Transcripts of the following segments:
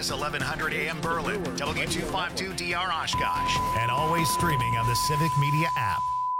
KHAS 1100 AM Berlin, W252DR Oshkosh, and always streaming on the Civic Media app.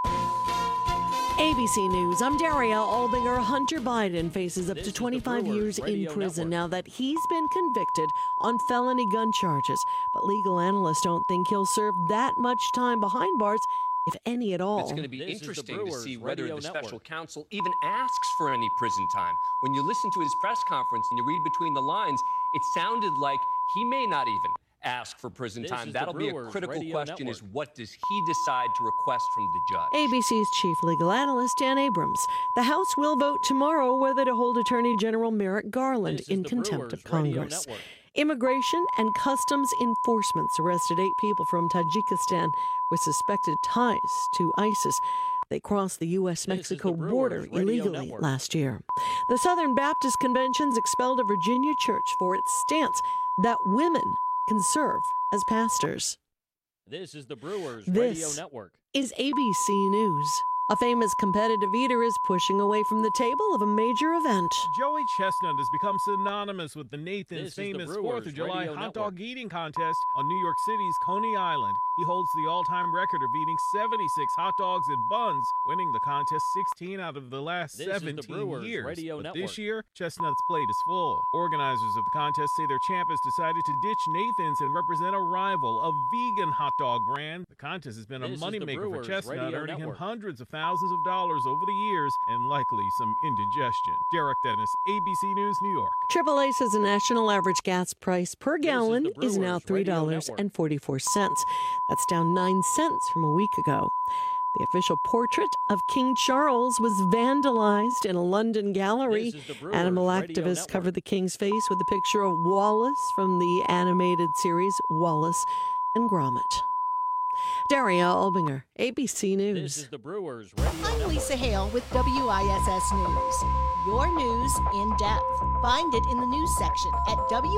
ABC News, I'm Daria Albinger. Hunter Biden faces up to 25 years in prison now that he's been convicted on felony gun charges. But legal analysts don't think he'll serve that much time behind bars, if any at all. It's going to be interesting to see whether the special counsel even asks for any prison time. When you listen to his press conference and you read between the lines, it sounded like he may not even ask for prison time. That'll be a critical question, is what does he decide to request from the judge? ABC's chief legal analyst, Dan Abrams. The House will vote tomorrow whether to hold Attorney General Merrick Garland in contempt of Congress. Immigration and Customs Enforcements arrested 8 people from Tajikistan with suspected ties to ISIS. They crossed the U.S.-Mexico border illegally last year. The Southern Baptist Convention's expelled a Virginia church for its stance that women can serve as pastors. This is the Brewers Radio Network. Is ABC News. A famous competitive eater is pushing away from the table of a major event. Joey Chestnut has become synonymous with the Nathan's famous 4th of July hot dog eating contest on New York City's Coney Island. He holds the all-time record of eating 76 hot dogs and buns, winning the contest 16 out of the last 17 years. But this year, Chestnut's plate is full. Organizers of the contest say their champ has decided to ditch Nathan's and represent a rival, a vegan hot dog brand. The contest has been a moneymaker for Chestnut, earning him hundreds of thousands of dollars over the years and likely some indigestion. Derek Dennis, ABC News, New York. AAA says the national average gas price per gallon is now $3.44. That's down 9 cents from a week ago. The official portrait of King Charles was vandalized in a London gallery. Animal activists covered the king's face with a picture of Wallace from the animated series Wallace and Gromit. Daria Albinger, ABC News. This is the Brewers Radio I'm Lisa Hale with WISS News. Your news in depth. Find it in the news section at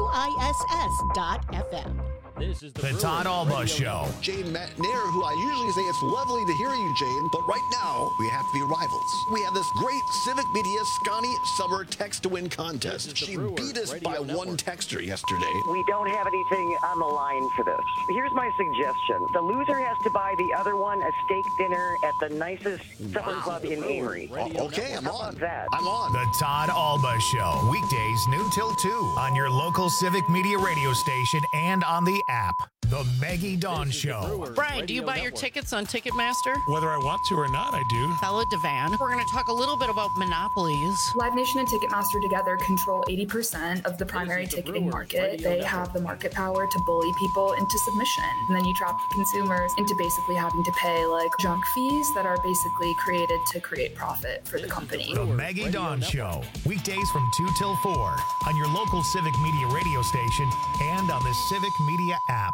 WISS.FM. This is the Todd Alba Show. Jane McNair, who I usually say it's lovely to hear you, Jane, but right now we have to be rivals. We have this great Civic Media Scotty Summer Text to Win contest. She beat us by one texter yesterday. We don't have anything on the line for this. Here's my suggestion. The loser has to buy the other one a steak dinner at the nicest supper club in Amory. Okay, I'm How on. about that? I'm on. The Todd Alba Show. Weekdays noon till 2 on your local Civic Media radio station and on the app. The Maggie Dawn Show. Brian, do you buy your tickets on Ticketmaster? Whether I want to or not, I do. Fellow Devan. We're going to talk a little bit about monopolies. Live Nation and Ticketmaster together control 80% of the primary ticketing market. They have the market power to bully people into submission. And then you trap consumers into basically having to pay like junk fees that are basically created to create profit for the company. The Maggie Dawn Show. Weekdays from 2 till 4 on your local Civic Media radio station and on the Civic Media app.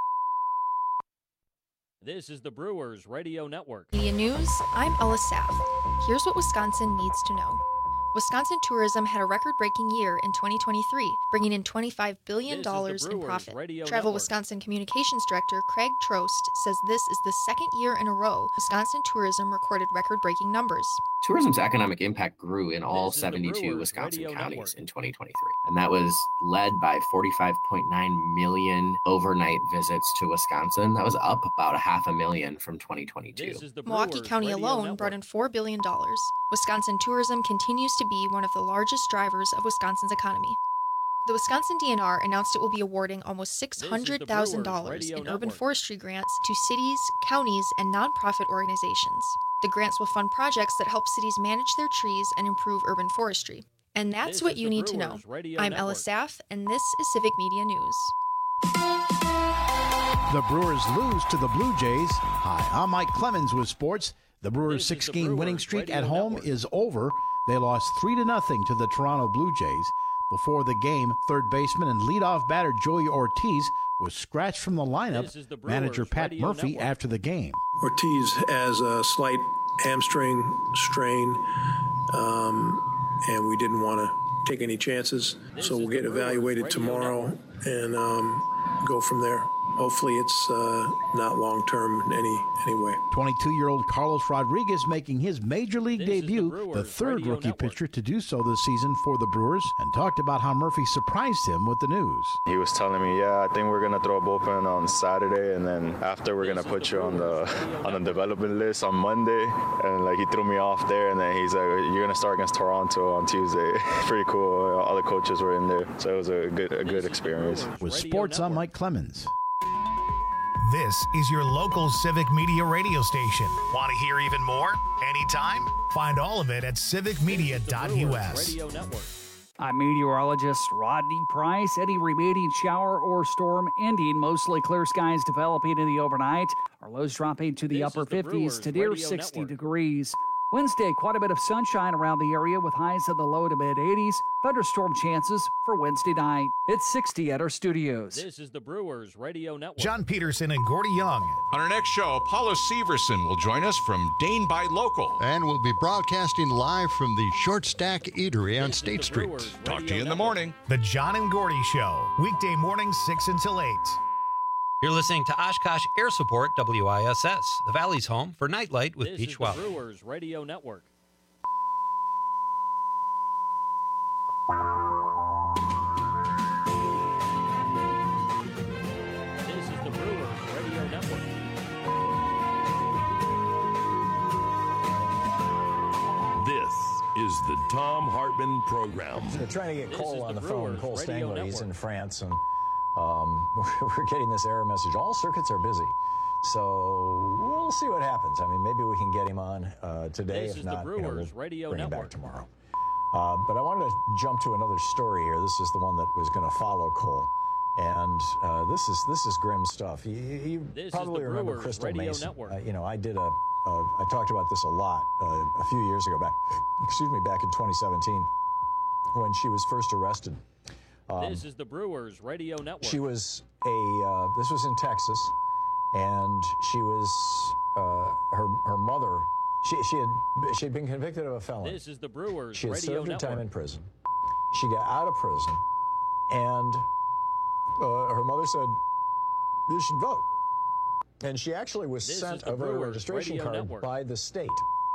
This is the Brewers Radio Network. Media News, I'm Ella Saff. Here's what Wisconsin needs to know. Wisconsin tourism had a record-breaking year in 2023, bringing in $25 billion in profit. Travel Wisconsin Communications Director Craig Trost says this is the second year in a row Wisconsin tourism recorded record-breaking numbers. Tourism's economic impact grew in all 72 Wisconsin counties in 2023, and that was led by 45.9 million overnight visits to Wisconsin. That was up about 500,000 from 2022. Milwaukee County alone brought in $4 billion. Wisconsin tourism continues to be one of the largest drivers of Wisconsin's economy. The Wisconsin DNR announced it will be awarding almost $600,000 in urban forestry grants to cities, counties, and nonprofit organizations. The grants will fund projects that help cities manage their trees and improve urban forestry. And that's what you need to know. I'm Ella Saff, and this is Civic Media News. The Brewers lose to the Blue Jays. Hi, I'm Mike Clemens with sports. The Brewers' 6-game winning streak at home is over. They lost 3-0 to the Toronto Blue Jays. Before the game, third baseman and leadoff batter Joey Ortiz was scratched from the lineup. Manager Pat Murphy after the game. Ortiz has a slight hamstring strain, and we didn't want to take any chances. So we'll get evaluated tomorrow and go from there. hopefully it's not long-term in any way. 22-year-old Carlos Rodriguez making his major league debut, the third rookie pitcher to do so this season for the Brewers, and talked about how Murphy surprised him with the news. He was telling me, yeah, I think we're going to throw a bullpen on Saturday, and then after we're going to put you on the development list on Monday. And like he threw me off there, and then he's like, you're going to start against Toronto on Tuesday. Pretty cool. All the coaches were in there, so it was a good experience. With sports, I'm Mike Clemens. This is your local Civic Media radio station. Want to hear even more? Anytime? Find all of it at civicmedia.us. I'm meteorologist Rodney Price. Any remaining shower or storm ending. Mostly clear skies developing in the overnight. Our lows dropping to the upper 50s to near 60 degrees. Wednesday, quite a bit of sunshine around the area with highs in the low to mid 80s. Thunderstorm chances for Wednesday night. It's 60 at our studios. This is the Brewers Radio Network. John Peterson and Gordy Young. On our next show, Paula Severson will join us from Dane by Local. And we'll be broadcasting live from the Short Stack Eatery on State Street. Talk to you in the morning. The John and Gordy Show. Weekday mornings 6 until 8. You're listening to Oshkosh Air Support WISS, the Valley's home for Nightlight with Beach Wow. This is the Brewers Radio Network. This is the Brewers Radio Network. This is the Tom Hartman Program. They're trying to get Cole on the phone. Cole Stangler, he's in France, and we're getting this error message. All circuits are busy. So we'll see what happens. I mean, maybe we can get him on today. This if is not, the Brewers we'll Radio bring him Network. back tomorrow. But I wanted to jump to another story here. This is the one that was going to follow Cole. And this is grim stuff. You probably remember Crystal Radio Mason. Network. I talked about this a lot a few years ago, back in 2017, when she was first arrested. This is the Brewers Radio Network. She was this was in Texas, and she was her mother. She had been convicted of a felony. This is the Brewers She had Radio served her Network. time in prison. She got out of prison, and her mother said, "You should vote." And she actually was This sent is the a voter Brewers registration Radio card Network. by the state.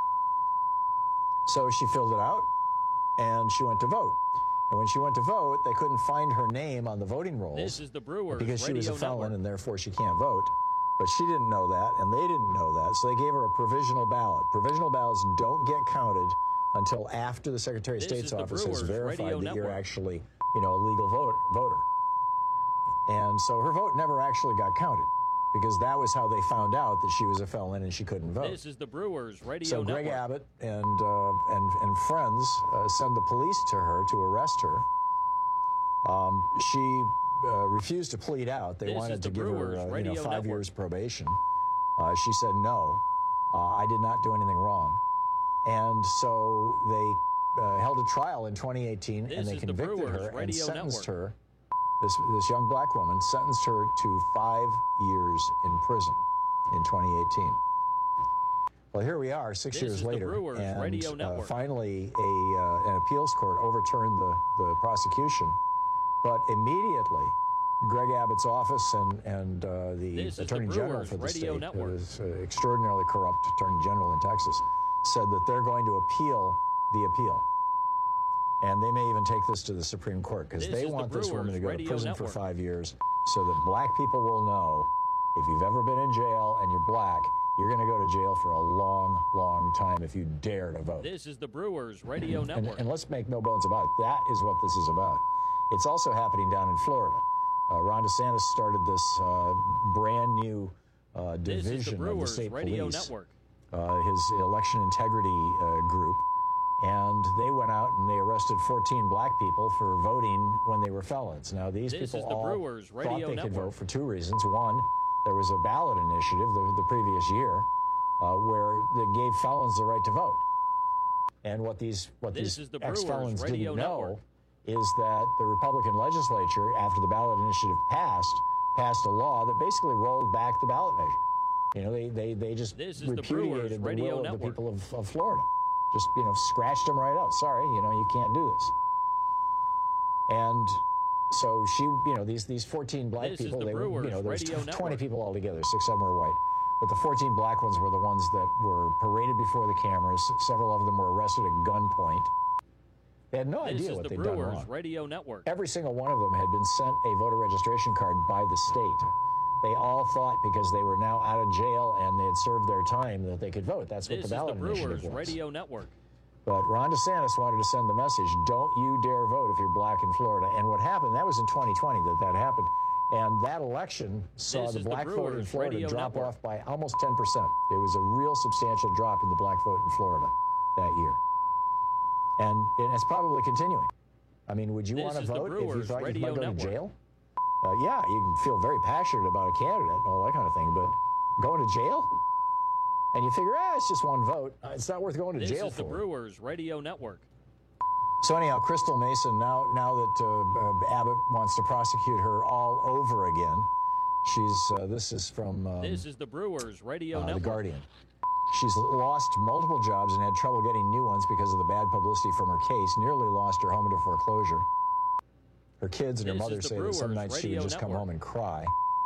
So she filled it out, and she went to vote. And when she went to vote, they couldn't find her name on the voting rolls. This is the Brewers because she was a Radio felon, Network. and therefore she can't vote. But she didn't know that, and they didn't know that, so they gave her a provisional ballot. Provisional ballots don't get counted until after the Secretary of This State's is the office has Brewers verified Radio that you're Network. actually, a legal voter. And so her vote never actually got counted, because that was how they found out that she was a felon and she couldn't vote. This is the Brewers Radio So Network. Greg Abbott and friends send the police to her to arrest her. She refused to plead out. They This wanted is to the give her Brewers Radio 5 Network. years probation. She said no. I did not do anything wrong. And so they held a trial in 2018, This and they is the convicted Brewers her and Radio sentenced Network. her. This young black woman sentenced her to 5 years in prison in 2018. Well, here we are, 6 This years is the later, Brewers and Radio Network. finally an appeals court overturned the prosecution. But immediately, Greg Abbott's office and the This is the Attorney General Brewers for the Radio state, Network. who is extraordinarily corrupt Attorney General in Texas, said that they're going to appeal the appeal. And they may even take this to the Supreme Court, because This they is the want this woman to Brewers go to Radio prison Network. for 5 years, so that black people will know, if you've ever been in jail and you're black, you're going to go to jail for a long, long time if you dare to vote. This is the Brewers Radio Network. And let's make no bones about it. That is what this is about. It's also happening down in Florida. Ron DeSantis started this brand new This is the division of the Brewers state Radio police, Network. his election integrity group. And they went out and they arrested 14 black people for voting when they were felons. Now, these This people is the all Brewers thought Radio they could Network. vote for two reasons. One, there was a ballot initiative the previous year where they gave felons the right to vote. And what these This is the Brewers ex-felons Radio didn't know Network. is that the Republican legislature, after the ballot initiative passed a law that basically rolled back the ballot measure. They just This is the repudiated Brewers the Radio will of the Network. people of Florida. Just, scratched them right out. Sorry, you can't do this. And So she, these 14 black people, they were, there was 20 people altogether, 6 of them were white. But the 14 black ones were the ones that were paraded before the cameras. Several of them were arrested at gunpoint. They had no idea what they'd done wrong. Radio Network. Every single one of them had been sent a voter registration card by the state. They all thought because they were now out of jail and they had served their time that they could vote. That's what the ballot initiative was. Radio Network. But Ron DeSantis wanted to send the message, don't you dare vote if you're black in Florida. And what happened, that was in 2020 that happened. And that election saw the black vote in Florida drop off by almost 10%. It was a real substantial drop in the black vote in Florida that year. And it's probably continuing. I mean, would you want to vote if you thought you might go to jail? Yeah, you can feel very passionate about a candidate and all that kind of thing, but going to jail? And you figure, it's just one vote. It's not worth going to jail for. This is the Brewers Radio Network. So anyhow, Crystal Mason, now that Abbott wants to prosecute her all over again, this is from this is the Brewers Radio Network. The Guardian. She's lost multiple jobs and had trouble getting new ones because of the bad publicity from her case, nearly lost her home into foreclosure. Her kids and her mother say that some nights she would just come home and cry.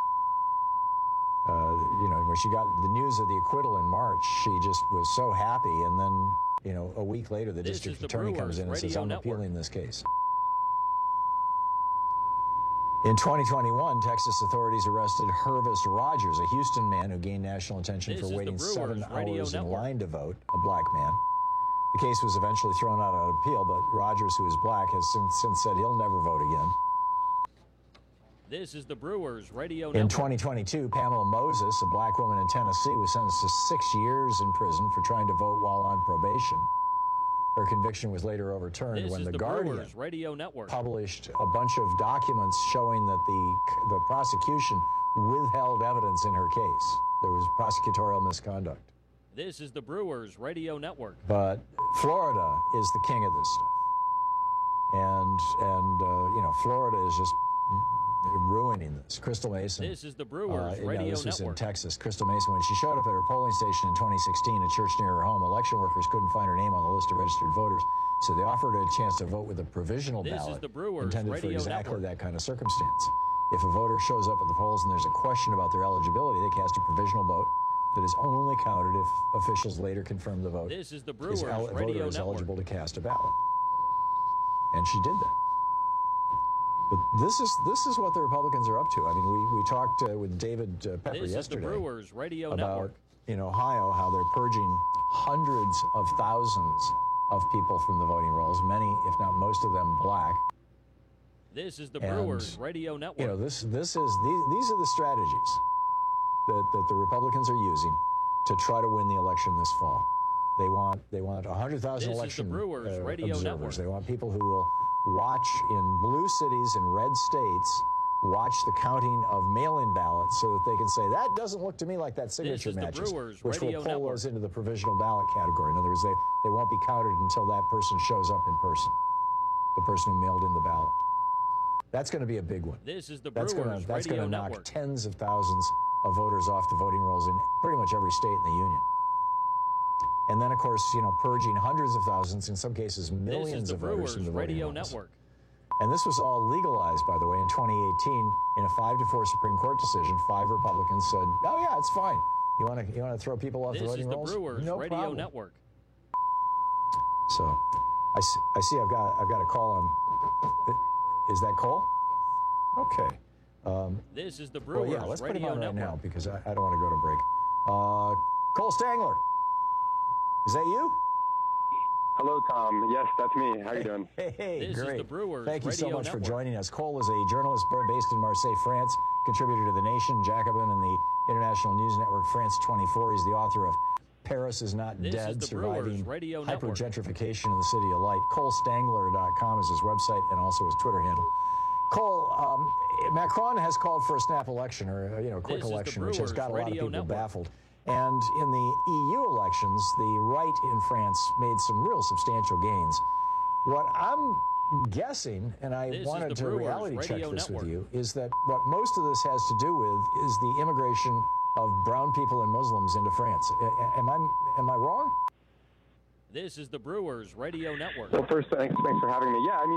When she got the news of the acquittal in March, she just was so happy, and then, a week later, the district attorney comes in and says, I'm appealing this case. In 2021, Texas authorities arrested Hervis Rogers, a Houston man who gained national attention for waiting 7 hours in line to vote, a black man. The case was eventually thrown out on appeal, but Rogers, who is black, has since said he'll never vote again. This is the Brewers Radio In Network. 2022, Pamela Moses, a black woman in Tennessee, was sentenced to 6 years in prison for trying to vote while on probation. Her conviction was later overturned when the Guardian Radio Network published a bunch of documents showing that the prosecution withheld evidence in her case. There was prosecutorial misconduct. This is the Brewers Radio Network. But Florida is the king of this stuff. And Florida is just ruining this. Crystal Mason. This is the Brewers Radio this was Network. in Texas. Crystal Mason, when she showed up at her polling station in 2016, a church near her home, election workers couldn't find her name on the list of registered voters, so they offered her a chance to vote with a provisional ballot intended for exactly that kind of circumstance. If a voter shows up at the polls and there's a question about their eligibility, they cast a provisional vote that is only counted if officials later confirm the vote. This is the Brewers voter Radio is Network. eligible to cast a ballot. And she did that. But this is what the Republicans are up to. I mean, we talked with David Pepper This yesterday is the Brewers Radio about Network. in Ohio how they're purging hundreds of thousands of people from the voting rolls, many, if not most of them, black. This is the Brewers Radio Network. These are the strategies that the Republicans are using to try to win the election this fall. They want 100,000 election observers. Network. They want people who will watch in blue cities and red states, watch the counting of mail-in ballots so that they can say, that doesn't look to me like that signature matches, which will pull those into the provisional ballot category. In other words, they won't be counted until that person shows up in person, the person who mailed in the ballot. That's going to be a big one. This is the That's Brewers going to Radio knock Network. tens of thousands of voters off the voting rolls in pretty much every state in the union. And then, of course, purging hundreds of thousands, in some cases millions of voters from the voting Radio rolls. Network. And this was all legalized, by the way, in 2018 in a 5-4 Supreme Court decision. 5 Republicans said, "Oh yeah, it's fine. You want to throw people off the voting rolls? This is the Brewers No Radio problem." Network. So, I see. I've got a call on. Is that Cole? Okay. This is the Brewers Well, yeah, let's put him Radio on right Network. now because I don't want to go to break. Cole Stangler, is that you? Hello, Tom. Yes, that's me. How you doing? Hey, This is great. the Brewers Thank you so Radio much for Network. joining us. Cole is a journalist based in Marseille, France, contributor to The Nation, Jacobin, and the international news network France 24. He's the author of Paris is Not This is Dead, the Surviving Brewers Radio Network. Hypergentrification in the City of Light. ColeStangler.com is his website and also his Twitter handle. Cole, Macron has called for a snap election, or a quick This is the election, which has Brewers got a lot of Radio people Network. baffled. And in the EU elections, the right in France made some real substantial gains. What I'm guessing, and I This is wanted the to Brewers reality check Radio this Network. with you, is that what most of this has to do with is the immigration of brown people and Muslims into France. Am I wrong? This is the Brewers Radio Network. Well, first, thanks for having me. Yeah, I mean,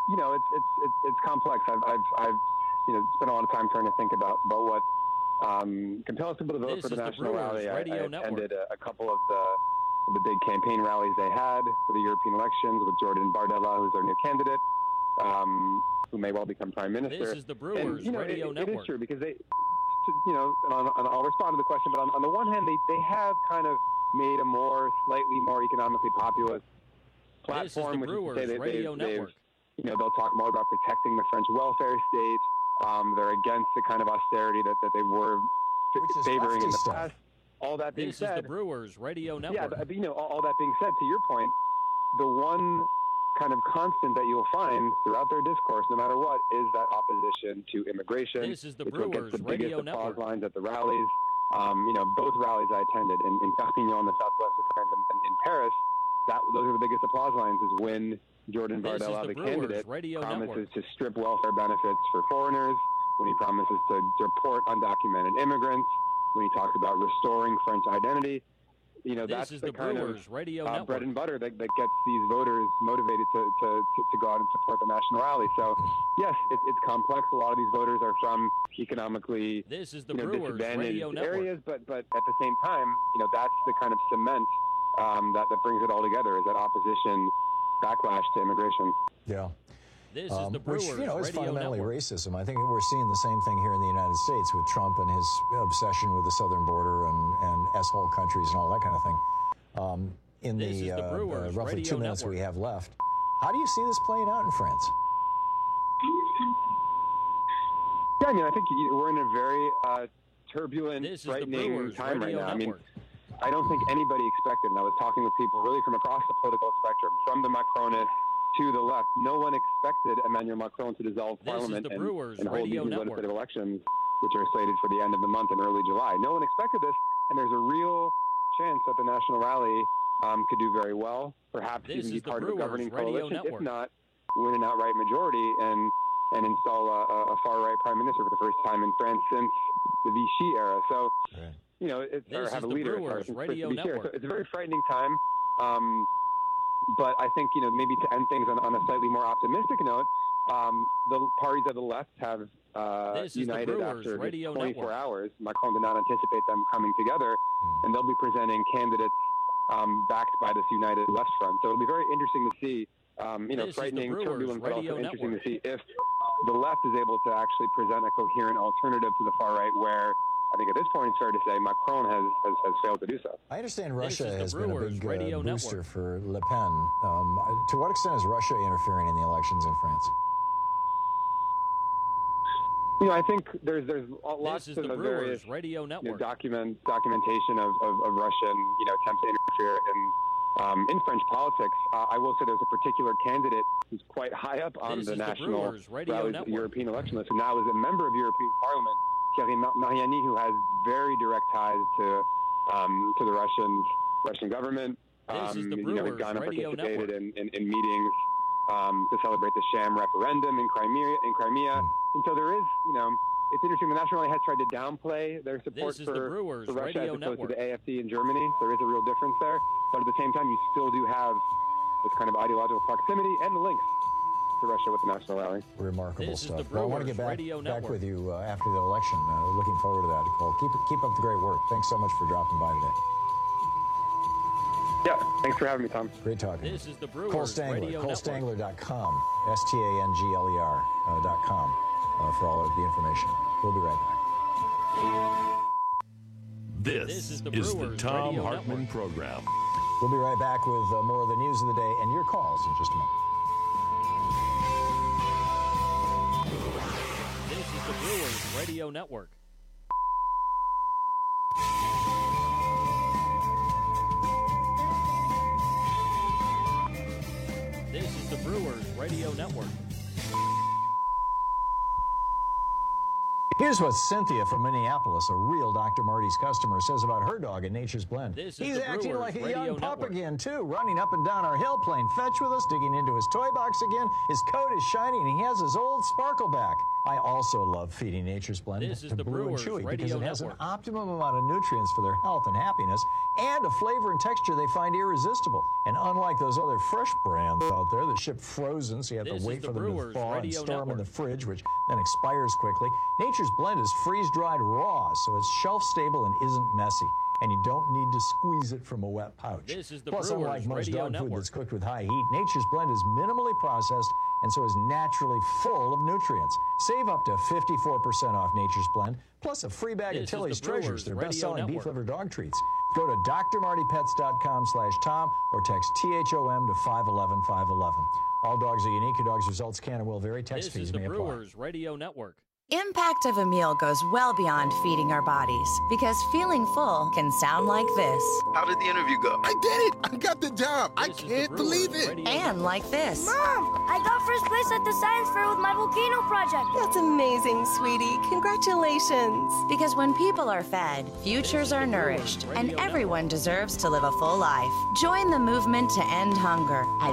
you know, it's complex. I've spent a lot of time trying to think about what compels people to vote for the National Rally. I attended a couple of the big campaign rallies they had for the European elections with Jordan Bardella, who's their new candidate, who may well become prime minister. This is the Brewers Radio Network. It is true because they, and I'll respond to the question, but on the one hand, they have kind of made a slightly more economically populist platform, which is to say they'll talk more about protecting the French welfare state. They're against the kind of austerity that they were favoring in the past. All that being said, this is the Brewers Radio Network. Yeah, but all that being said, to your point, the one kind of constant that you'll find throughout their discourse, no matter what, is that opposition to immigration. This is the Brewers the Radio biggest Network. applause lines at the rallies. Both rallies I attended in Perpignan, the southwest of France, and in Paris, those are the biggest applause lines. Is when Jordan Bardella, the candidate, promises to strip welfare benefits for foreigners, when he promises to deport undocumented immigrants, when he talks about restoring French identity. That's the kind of bread and butter that gets these voters motivated to go out and support the National Rally. So, yes, it's complex. A lot of these voters are from economically disadvantaged areas, but at the same time, that's the kind of cement that brings it all together, is that opposition backlash to immigration. Yeah. This is the Brewers which, is fundamentally Network. racism. I think we're seeing the same thing here in the United States with Trump and his obsession with the southern border and S-hole countries and all that kind of thing. In the roughly 2 minutes we have left, how do you see this playing out in France? Yeah, I think we're in a very turbulent, frightening time right now. I don't think anybody expected, and I was talking with people really from across the political spectrum, from the Macronists to the left. No one expected Emmanuel Macron to dissolve Parliament and hold these legislative elections, which are slated for the end of the month in early July. No one expected this, and there's a real chance that the National Rally could do very well, perhaps even be part of a governing coalition, if not win an outright majority and install a far-right prime minister for the first time in France since the Vichy era. So, have a leader. So it's a very frightening time. But I think, maybe to end things on a slightly more optimistic note, the parties of the left have united after 24 hours. Macron did not anticipate them coming together, and they'll be presenting candidates backed by this united left front. So it'll be very interesting to see, frightening, turbulent, but also interesting to see if the left is able to actually present a coherent alternative to the far right, where I think at this point it's fair to say Macron has failed to do so. I understand Russia has been a big booster for Le Pen. To what extent is Russia interfering in the elections in France? I think there's lots of various documentation of Russian attempts to interfere in French politics. I will say there's a particular candidate who's quite high up on the national European election list, who now is a member of European Parliament, Thierry Mariani, who has very direct ties to the Russian government. He's gone and participated in meetings to celebrate the sham referendum in Crimea. And so there is, it's interesting. The National Rally has tried to downplay their support for Russia as opposed to the AfD in Germany. There is a real difference there. But at the same time, you still do have this kind of ideological proximity and the links to Russia with the National Rally. Remarkable stuff. Well, I want to get back with you after the election. Looking forward to that, Cole. Keep up the great work. Thanks so much for dropping by today. Yeah, thanks for having me, Tom. Great talking. This is the Brewers Cole Stangler, ColeStangler.com, STANGLER.com for all of the information. We'll be right back. This is the Tom Hartman Program. We'll be right back with more of the news of the day and your calls in just a moment. This is the Brewers Radio Network. This is the Brewers Radio Network. Here's what Cynthia from Minneapolis, a real Dr. Marty's customer, says about her dog at Nature's Blend. He's acting like a young pup again, too, running up and down our hill, playing fetch with us, digging into his toy box again. His coat is shiny, and he has his old sparkle back. I also love feeding Nature's Blend to Blue and Chewy because it has an optimum amount of nutrients for their health and happiness and a flavor and texture they find irresistible. And unlike those other fresh brands out there that ship frozen, so you have to wait for them to thaw and store them in the fridge, which then expires quickly, Nature's Blend is freeze-dried raw, so it's shelf-stable and isn't messy. And you don't need to squeeze it from a wet pouch. Plus, unlike most dog food that's cooked with high heat, Nature's Blend is minimally processed and so is naturally full of nutrients. Save up to 54% off Nature's Blend, plus a free bag of Tilly's Treasures, their best-selling beef-liver dog treats. Go to drmartypets.com/Tom or text THOM to 511-511. All dogs are unique. A dog's results can and will vary. Text fees may apply. This is the Brewers Radio Network. Impact of a meal goes well beyond feeding our bodies, because feeling full can sound like this. How did the interview go? I did it! I got the job! I can't believe it! And like this. Mom, I got first place at the science fair with my volcano project. That's amazing, sweetie. Congratulations. Because when people are fed, futures are nourished, and everyone deserves to live a full life. Join the movement to end hunger at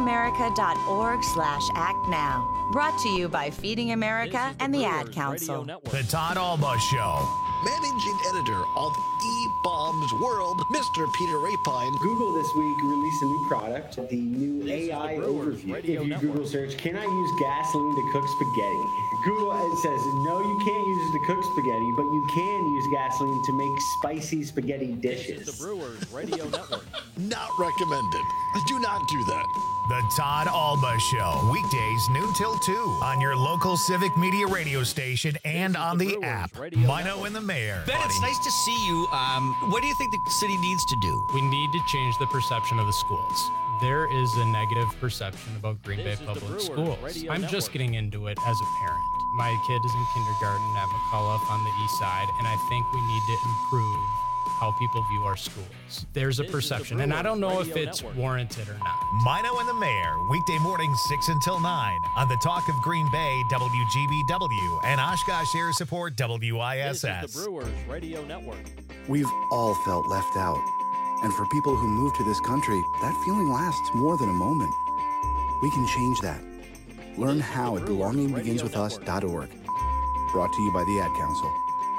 feedingamerica.org/act now. Brought to you by Feeding America and the Ad Council. The Todd Alba Show. Managing editor of E-Bombs World, Mr. Peter Rapine. Google this week released a new product, the new AI overview. If you Google search, can I use gasoline to cook spaghetti? Google says, no, you can't use it to cook spaghetti, but you can use gasoline to make spicy spaghetti dishes. This is the Brewers Radio Network. Not recommended. Do not do that. The Todd Alba Show, weekdays noon till 2 on your local Civic Media radio station and on the app. Mino and the Mayor. Ben, it's nice to see you. What do you think the city needs to do? We need to change the perception of the schools. There is a negative perception about Green Bay Public Schools. I'm just getting into it as a parent. My kid is in kindergarten at McCullough on the east side, and I think we need to improve how people view our schools. There's a perception, and I don't know if it's warranted or not. Mino and the Mayor, weekday mornings 6 until 9 on the Talk of Green Bay, WGBW, and Oshkosh Air Support, WISS. This is the Brewers Radio Network. We've all felt left out. And for people who move to this country, that feeling lasts more than a moment. We can change that. Learn how at belongingbeginswithus.org. Brought to you by the Ad Council.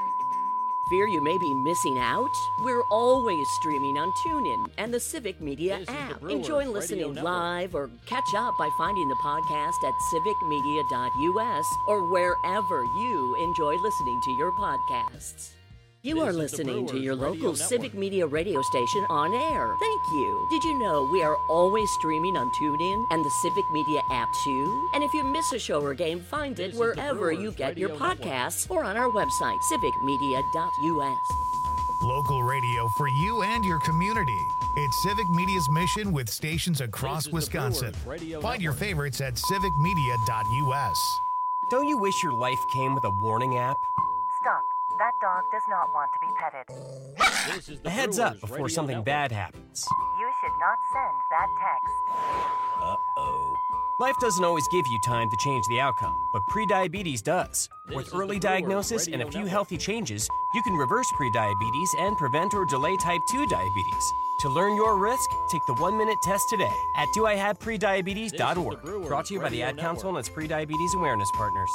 Fear you may be missing out? We're always streaming on TuneIn and the Civic Media app. Enjoy listening live or catch up by finding the podcast at civicmedia.us or wherever you enjoy listening to your podcasts. You are listening to your local Civic Media radio station on air. Thank you. Did you know we are always streaming on TuneIn and the Civic Media app too? And if you miss a show or game, find it wherever you get your podcasts or on our website, civicmedia.us. Local radio for you and your community. It's Civic Media's mission with stations across Wisconsin. Find your favorites at civicmedia.us. Don't you wish your life came with a warning app? Stop. That dog does not want to be petted. A heads up before something bad happens. You should not send that text. Uh-oh. Life doesn't always give you time to change the outcome, but prediabetes does. With early diagnosis and a few healthy changes, you can reverse prediabetes and prevent or delay type 2 diabetes. To learn your risk, take the 1-minute test today at doihaveprediabetes.org. Brought to you by the Ad Council and its Prediabetes Awareness Partners.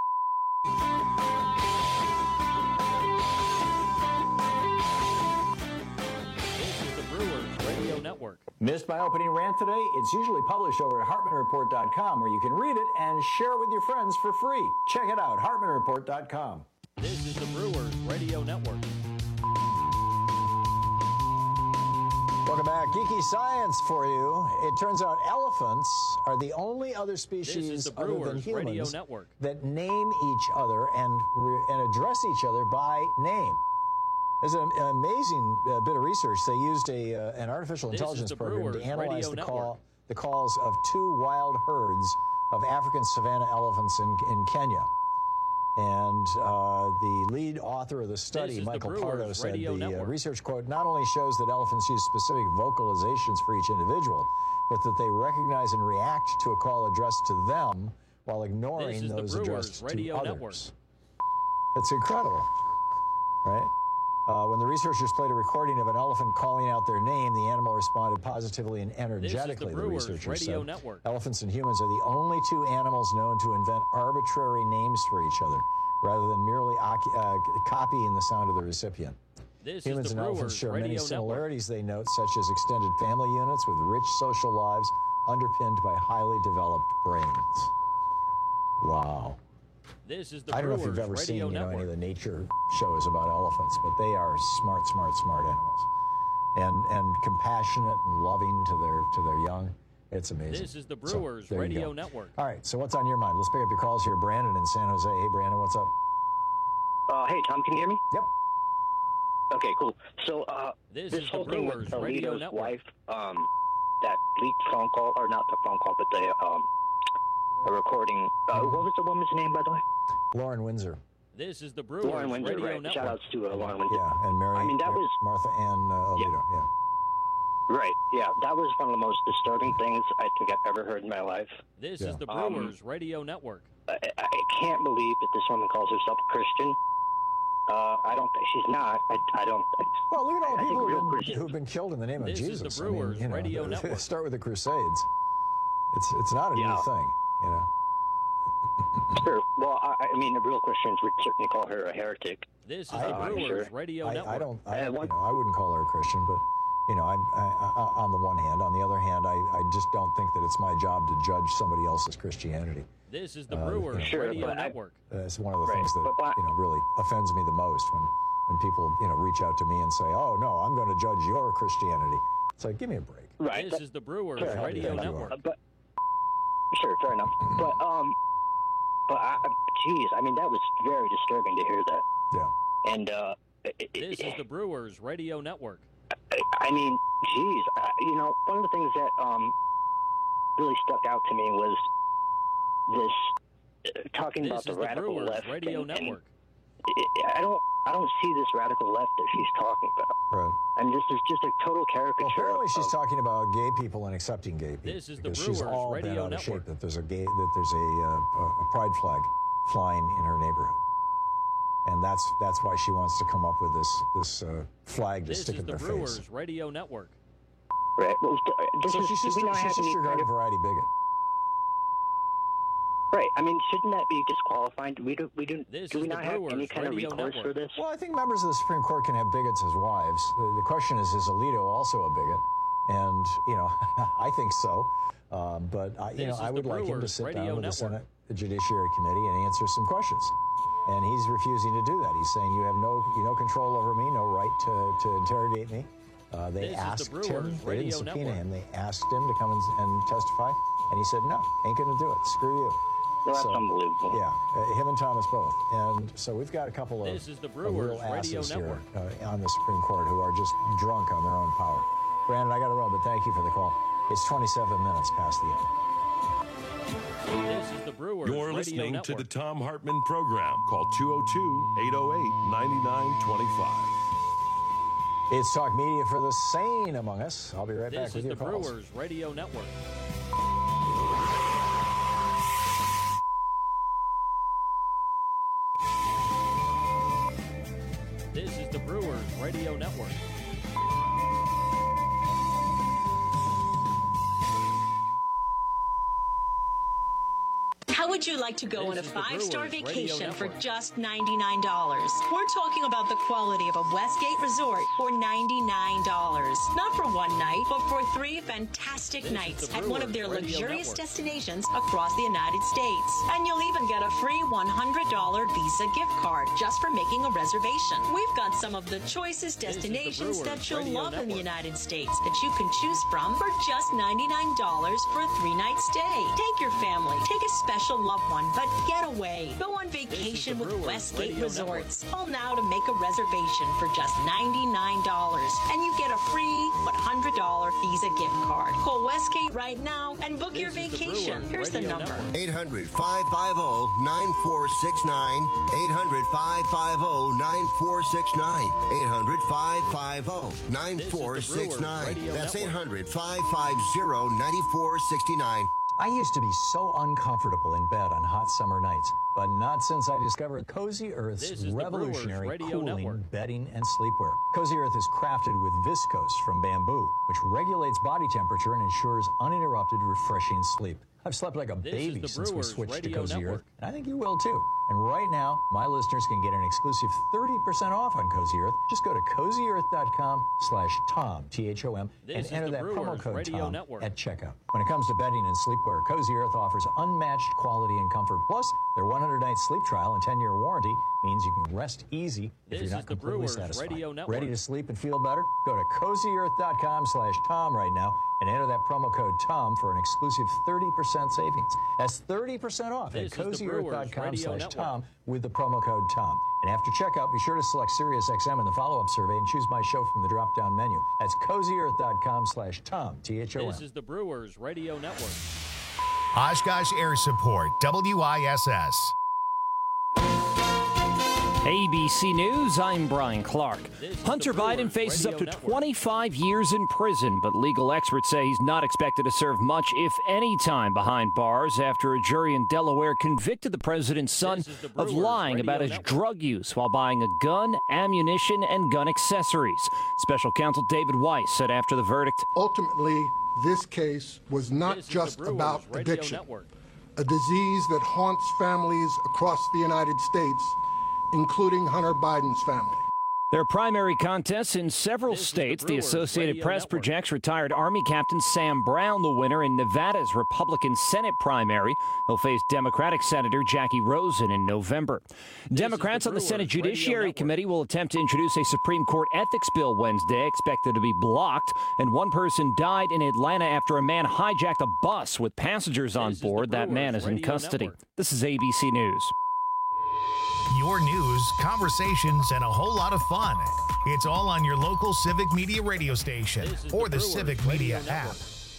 Network. Missed my opening rant today? It's usually published over at HartmanReport.com, where you can read it and share it with your friends for free. Check it out, HartmanReport.com. This is the Brewers Radio Network. Welcome back. Geeky science for you. It turns out elephants are the only other species other than humans that name each other and address each other by name. There's an amazing bit of research. They used an artificial intelligence program to analyze the calls of 2 wild herds of African savanna elephants in Kenya. And the lead author of the study, Michael Pardo, said the research, quote, not only shows that elephants use specific vocalizations for each individual, but that they recognize and react to a call addressed to them while ignoring those addressed to others. It's incredible, right? When the researchers played a recording of an elephant calling out their name, the animal responded positively and energetically, the researchers said. Elephants and humans are the only two animals known to invent arbitrary names for each other, rather than merely copying the sound of the recipient. Humans and elephants share many similarities, they note, such as extended family units with rich social lives underpinned by highly developed brains. Wow. This is the I don't know if Brewers you've ever seen Radio Network. any of the nature shows about elephants, but they are smart animals, and compassionate and loving to their young. It's amazing. This is the Brewers Radio Network. All right, so what's on your mind? Let's pick up your calls here. Brandon in San Jose. Hey, Brandon, what's up? Hey, Tom, can you hear me? Yep. Okay, cool. So this is whole thing with Alito's wife, that leaked phone call, or not the phone call, but the recording. What was the woman's name, by the way? Lauren Windsor. This is the Brewers Lauren Windsor, Radio right. Network. Shout outs to Lauren Windsor. Yeah, and Mary. I mean, that was Martha Ann Alito. Yeah. Right. Yeah, that was one of the most disturbing things I think I've ever heard in my life. This is the Brewers Radio Network. I can't believe that this woman calls herself a Christian. I don't think she's not. I don't. Well, look at all the people who've been killed in the name of Jesus. This is the Brewers Radio Network. Start with the Crusades. It's not a new thing, you know. Sure. Well, I mean, the real Christians would certainly call her a heretic. This is the Brewers Radio Network. I wouldn't call her a Christian, but you know, I on the one hand, on the other hand, I just don't think that it's my job to judge somebody else's Christianity. This is the Brewers Radio Network. That's one of the things that really offends me the most when people reach out to me and say, "Oh no, I'm going to judge your Christianity." It's like, give me a break. Right. This is the Brewers Radio Network. Sure, fair enough. But geez, I mean, that was very disturbing to hear that. Yeah. And this is the Brewers Radio Network. I mean, geez, one of the things that really stuck out to me was this talking about the radical left. Radio Network. I don't see this radical left that she's talking about. Right. I mean, this is just a total caricature. Well, apparently she's talking about gay people and accepting gay people. This is the because Brewers she's all Radio bent out of Network. shape that there's a pride flag flying in her neighborhood, and that's why she wants to come up with this flag to stick in their face. This is the Brewers Radio Network. Right. Well, she's just your garden variety bigot. Right. I mean, shouldn't that be disqualified? Do we not have any kind of recourse for this? Well, I think members of the Supreme Court can have bigots as wives. The question is Alito also a bigot? And I think so. But I would like him to sit down with the Senate Judiciary Committee and answer some questions. And he's refusing to do that. He's saying you have no control over me, no right to interrogate me. They asked him. They didn't subpoena him. They asked him to come and testify, and he said no, ain't going to do it. Screw you. No, that's unbelievable. Yeah, him and Thomas both. And so we've got a couple of real asses here on the Supreme Court who are just drunk on their own power. Brandon, I got to run, but thank you for the call. It's 27 minutes past the hour. This is the Brewers You're Radio listening Network. to the Tom Hartman Program. Call 202-808-9925. It's Talk Media for the sane among us. I'll be right back with your calls. This is the Brewers Radio Network. This is the Brewers Radio Network. How would you like to go on a 5-star vacation for just $99? We're talking about the quality of a Westgate resort for $99. Not for one night, but for 3 fantastic nights at one of their luxurious destinations across the United States. And you'll even get a free $100 Visa gift card just for making a reservation. We've got some of the choicest destinations that you'll love in the United States that you can choose from for just $99 for a 3-night stay. Take your family, take a special loved one, but get away. Go on vacation with Westgate Resorts. Call now to make a reservation for just $99, and you get a free $100 Visa gift card. Call Westgate right now and book your vacation. Here's the number. 800-550-9469. 800-550-9469. 800-550-9469. That's 800-550-9469. I used to be so uncomfortable in bed on hot summer nights. but not since I discovered Cozy Earth's revolutionary cooling bedding and sleepwear. Cozy Earth is crafted with viscose from bamboo, which regulates body temperature and ensures uninterrupted, refreshing sleep. I've slept like a baby since we switched to Cozy Earth, and I think you will too. And right now, my listeners can get an exclusive 30% off on Cozy Earth. Just go to CozyEarth.com/Tom, T-H-O-M, and enter that promo code Tom at checkout. When it comes to bedding and sleepwear, Cozy Earth offers unmatched quality and comfort. Plus, their 100-night sleep trial and 10-year warranty means you can rest easy if you're not completely satisfied. Ready to sleep and feel better? Go to CozyEarth.com/Tom right now and enter that promo code Tom for an exclusive 30% savings. That's 30% off at CozyEarth.com/Tom with the promo code Tom. And after checkout, be sure to select SiriusXM in the follow-up survey and choose my show from the drop-down menu. That's CozyEarth.com/Tom, T-H-O-M. This is the Brewers Radio Network. Oshkosh Air Support, WISS. ABC News, I'm Brian Clark. Hunter Biden faces up to 25 years in prison, but legal experts say he's not expected to serve much, if any, time behind bars after a jury in Delaware convicted the president's son of lying about his drug use while buying a gun, ammunition, and gun accessories. Special counsel David Weiss said after the verdict, ultimately, this case was not just about addiction, a disease that haunts families across the United States, including Hunter Biden's family. There are primary contests in several states. The Associated Press projects retired Army Captain Sam Brown the winner in Nevada's Republican Senate primary. He'll face Democratic Senator Jackie Rosen in November. Democrats on the Senate Judiciary Committee will attempt to introduce a Supreme Court ethics bill Wednesday, expected to be blocked. And one person died in Atlanta after a man hijacked a bus with passengers on board. That man is in custody. This is ABC News. Your news, conversations, and a whole lot of fun. It's all on your local Civic Media radio station or the Civic Media app.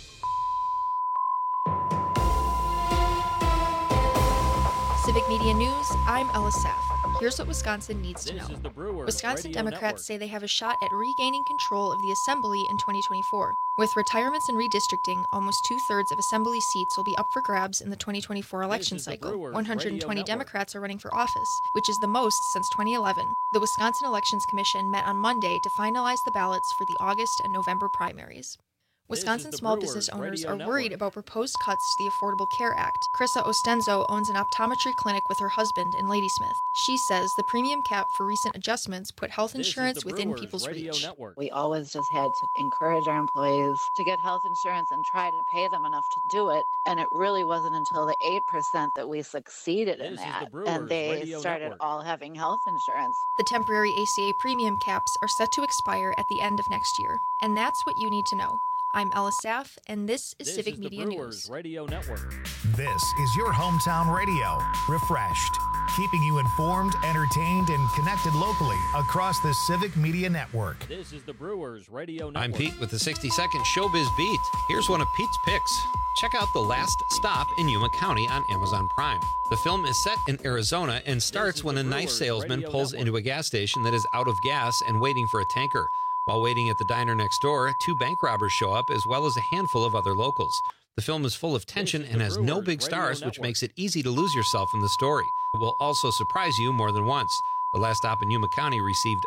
Civic Media News, I'm Ella Saff. Here's what Wisconsin needs to know. Wisconsin Democrats say they have a shot at regaining control of the Assembly in 2024. With retirements and redistricting, almost two-thirds of Assembly seats will be up for grabs in the 2024 election cycle. 120 Democrats are running for office, which is the most since 2011. The Wisconsin Elections Commission met on Monday to finalize the ballots for the August and November primaries. Wisconsin small business owners are worried about proposed cuts to the Affordable Care Act. Krissa Ostenzo owns an optometry clinic with her husband in Ladysmith. She says the premium cap for recent adjustments put health insurance within people's reach. We always just had to encourage our employees to get health insurance and try to pay them enough to do it. And it really wasn't until the 8% that we succeeded in that. And they started all having health insurance. The temporary ACA premium caps are set to expire at the end of next year. And that's what you need to know. I'm Ella Saff, and this is Civic Media News. Radio Network. This is your hometown radio, refreshed, keeping you informed, entertained, and connected locally across the Civic Media Network. This is the Brewers Radio Network. I'm Pete with the 60-second Showbiz Beat. Here's one of Pete's picks. Check out The Last Stop in Yuma County on Amazon Prime. The film is set in Arizona and starts when a knife salesman pulls into a gas station that is out of gas and waiting for a tanker. While waiting at the diner next door, two bank robbers show up, as well as a handful of other locals. The film is full of tension and has no big stars, which makes it easy to lose yourself in the story. It will also surprise you more than once. The Last Stop in Yuma County received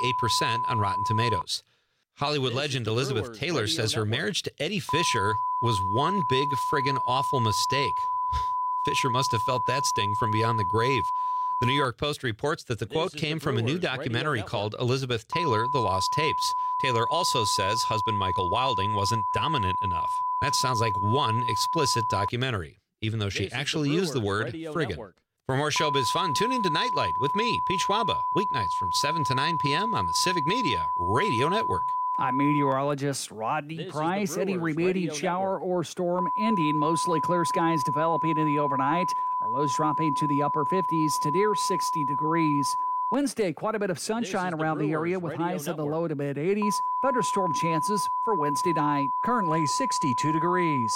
98% on Rotten Tomatoes. Hollywood legend Elizabeth Taylor says her marriage to Eddie Fisher was one big friggin' awful mistake. Fisher must have felt that sting from beyond the grave. The New York Post reports that the quote came from a new documentary called Elizabeth Taylor, The Lost Tapes. Taylor also says husband Michael Wilding wasn't dominant enough. That sounds like one explicit documentary, even though she actually used the word friggin'. For more showbiz fun, tune into Nightlight with me, Pete Schwaba, weeknights from 7 to 9 p.m. on the Civic Media Radio Network. I'm meteorologist Rodney Price. Any remaining shower or storm ending. Mostly clear skies developing in the overnight. Our lows dropping to the upper 50s to near 60 degrees. Wednesday, quite a bit of sunshine around the area with highs in the low to mid 80s. Thunderstorm chances for Wednesday night. Currently 62 degrees.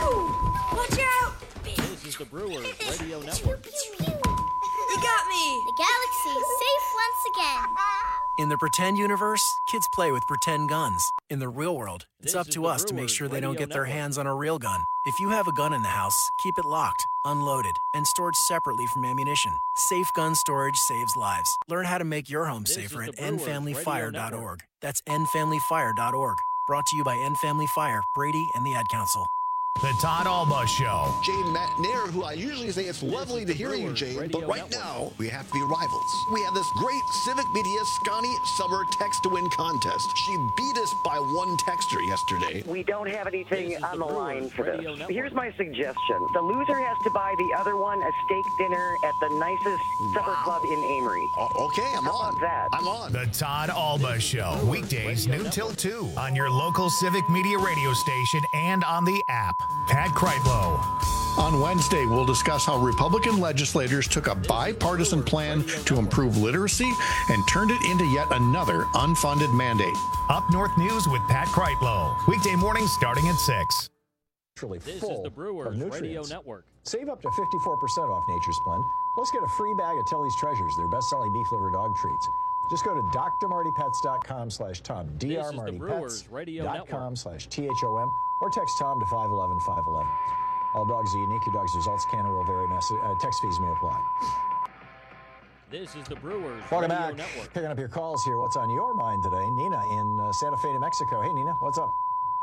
Watch out! This is the Brewers Radio Network. You got me! galaxy safe once again. In the pretend universe, kids play with pretend guns. In the real world, it's up to us to make sure they don't get their hands on a real gun. If you have a gun in the house, keep it locked, unloaded, and stored separately from ammunition. Safe gun storage saves lives. Learn how to make your home safer at endfamilyfire.org. That's endfamilyfire.org. Brought to you by End Family Fire, Brady, and the Ad Council. The Todd Alba Show. Jane Nair, who I usually say it's lovely to hear you, Jane, but right now we have to be rivals. We have this great Civic Media Scotty Summer Text to Win contest. She beat us by one texter yesterday. We don't have anything on the line for this. Here's my suggestion. The loser has to buy the other one a steak dinner at the nicest supper club in Amory. Okay, I'm on. About that? I'm on. The Todd Alba Show. Weekdays noon till 2 on your local Civic Media radio station and on the app. Pat Kreitlow. On Wednesday, we'll discuss how Republican legislators took a bipartisan plan to improve literacy and turned it into yet another unfunded mandate. Up North News with Pat Kreitlow. Weekday mornings starting at 6. This is the Brewers Radio Network. Save up to 54% off Nature's Blend. Plus, get a free bag of Tilly's Treasures, their best-selling beef liver dog treats. Just go to drmartypets.com/Tom, drmartypets.com/THOM, or text Tom to 511-511. All dogs are unique. Your dog's results can and will vary. Text fees may apply. This is the Brewers Welcome Radio back. Network. Picking up your calls here. What's on your mind today? Nina in Santa Fe, New Mexico. Hey, Nina, what's up?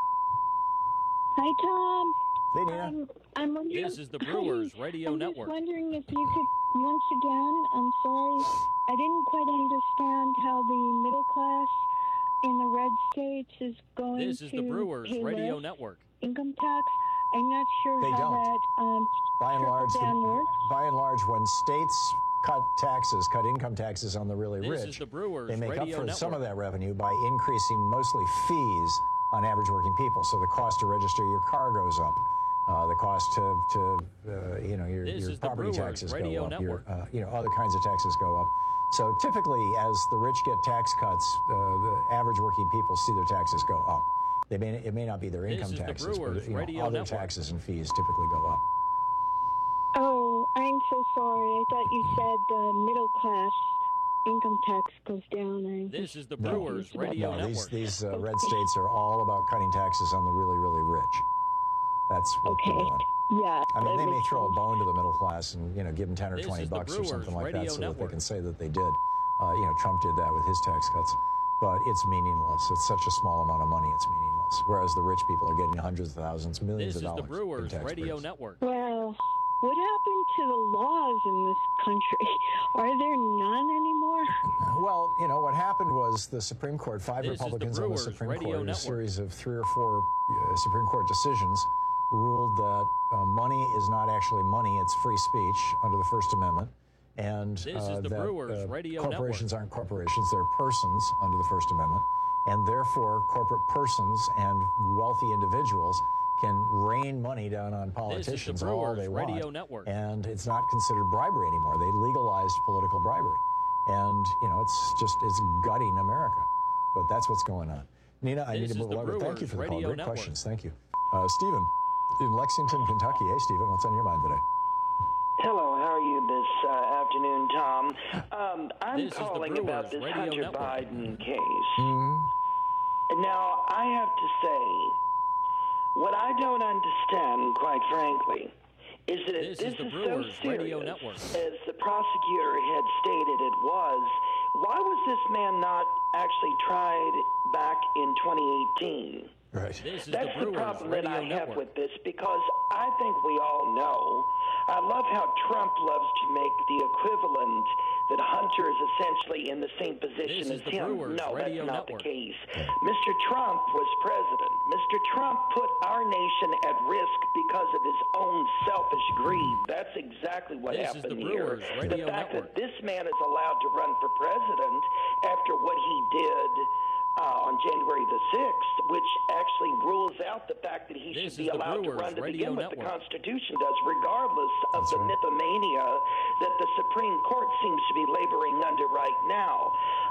Hi, Tom. Hey, Nina. I'm wondering. This is the Brewers Radio I'm Network. just wondering if you could, once again, I'm sorry, I didn't quite understand how the middle class in the red states is going to This is the Brewers pay Radio less Network. income tax. I'm not sure They how don't. that By and large, works. when states cut income taxes on the really This rich, is the Brewers they make Radio up for Network. some of that revenue by increasing mostly fees on average working people. So the cost to register your car goes up. The cost to your This is the property Brewers taxes Radio go up. Network. Your other kinds of taxes go up. So typically, as the rich get tax cuts, the average working people see their taxes go up. It may not be their This income is the taxes, Brewers but Radio other Network. taxes and fees typically go up. Oh, I'm so sorry. I thought you said the middle class income tax goes down. This is the Brewers Radio No, Network. these red states are all about cutting taxes on the really, really rich. That's what they're doing. Yeah. I mean, that they may makes throw a sense. bone to the middle class and give them 10 or This 20 is the bucks or Brewers something like Radio that, so that they Network. can say that they did. Trump did that with his tax cuts, but it's meaningless. It's such a small amount of money. It's meaningless. Whereas the rich people are getting hundreds of thousands, millions This of is the dollars Brewers in tax Radio breaks. Network. Well, what happened to the laws in this country? Are there none anymore? Well, what happened was the Supreme Court, five This is the Republicans on the Brewers Supreme Radio Court, in a Network. series of 3 or 4 Supreme Court decisions, ruled that money is not actually money, it's free speech under the First Amendment. And This is the that Brewers Radio corporations aren't corporations, they're persons under the First Amendment. And therefore, corporate persons and wealthy individuals can rain money down on politicians all Brewers they Radio want. Network. And it's not considered bribery anymore. They legalized political bribery. And, it's gutting America. But that's what's going on. Nina, I need This to is move the along. Thank you Brewers for the call. Radio Great Network. questions. Thank you. Stephen, in Lexington, Kentucky. Hey, Stephen, what's on your mind today? Hello, how are you this afternoon, Tom? I'm This is the calling about Brewers this Radio Hunter Network. Biden case. Mm-hmm. Now, I have to say, what I don't understand, quite frankly, is that This if is this the is so Brewers Radio serious, Network. as the prosecutor had stated it was, why was this man not actually tried back in 2018? Right. This is That's the the Brewers problem that Radio I have Network. with this, because I think we all know. I love how Trump loves to make the equivalent that Hunter is essentially in the same position This is as the him. Brewers No, Radio that's not Network. the case. Mr. Trump was president. Mr. Trump put our nation at risk because of his own selfish greed. That's exactly what This is happened the here. Brewers Radio The fact Network. that this man is allowed to run for president after what he did on January the 6th, which actually rules out the fact that he This should be is the allowed to Brewers run to Radio begin with. The Network. Constitution does, regardless of the mythomania that the Supreme Court seems to be laboring under right now.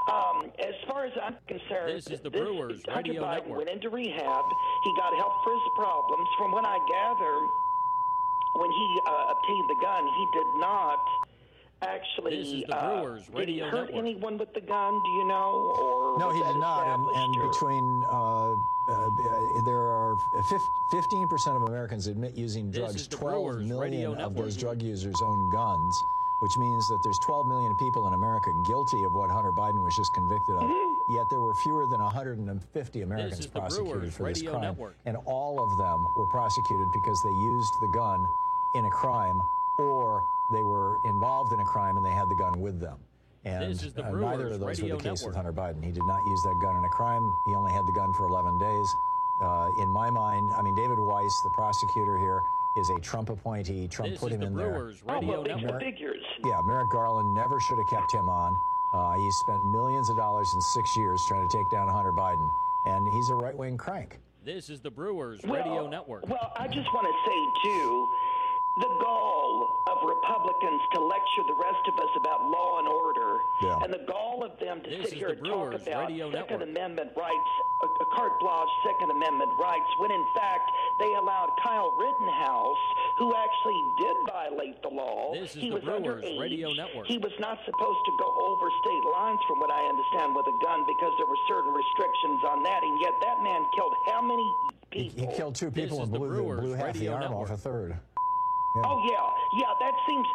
As far as I'm concerned, This is the Brewers Hunter Radio Biden Network. went into rehab. He got help for his problems. From what I gather, when he obtained the gun, he did not actually, This is the Brewers did he Radio hurt Network. anyone with the gun, do you know? Or No, was he that did not. And established, between there are 15% of Americans admit using This drugs. is the 12 Brewers million Radio of Network. those drug users own guns, which means that there's 12 million people in America guilty of what Hunter Biden was just convicted of. Yet there were fewer than 150 Americans is the prosecuted Brewers for this Radio crime, Network. and all of them were prosecuted because they used the gun in a crime, or they were involved in a crime and they had the gun with them. And This is the neither Brewers of those Radio were the case with Network. Hunter Biden. He did not use that gun in a crime. He only had the gun for 11 days. In my mind, I mean, David Weiss, the prosecutor here, is a Trump appointee. Trump This put is him the in Brewers there. Radio well, Network. figures. Yeah, Merrick Garland never should have kept him on. He spent millions of dollars in 6 years trying to take down Hunter Biden, and he's a right-wing crank. This is the Brewers Radio Network. Well, I just want to say, too, the gall of Republicans to lecture the rest of us about law and order, Yeah. and the gall of them to This sit is here the and talk Brewers about Radio Second Network. Amendment rights, carte blanche Second Amendment rights, when in fact they allowed Kyle Rittenhouse, who actually did violate the law. This is he the was Brewers underage. Radio Network. He was not supposed to go over state lines, from what I understand, with a gun because there were certain restrictions on that, and yet that man killed how many people? He killed two people is and the blew Brewers half the Radio arm off Network. a third. Oh, yeah, that seems,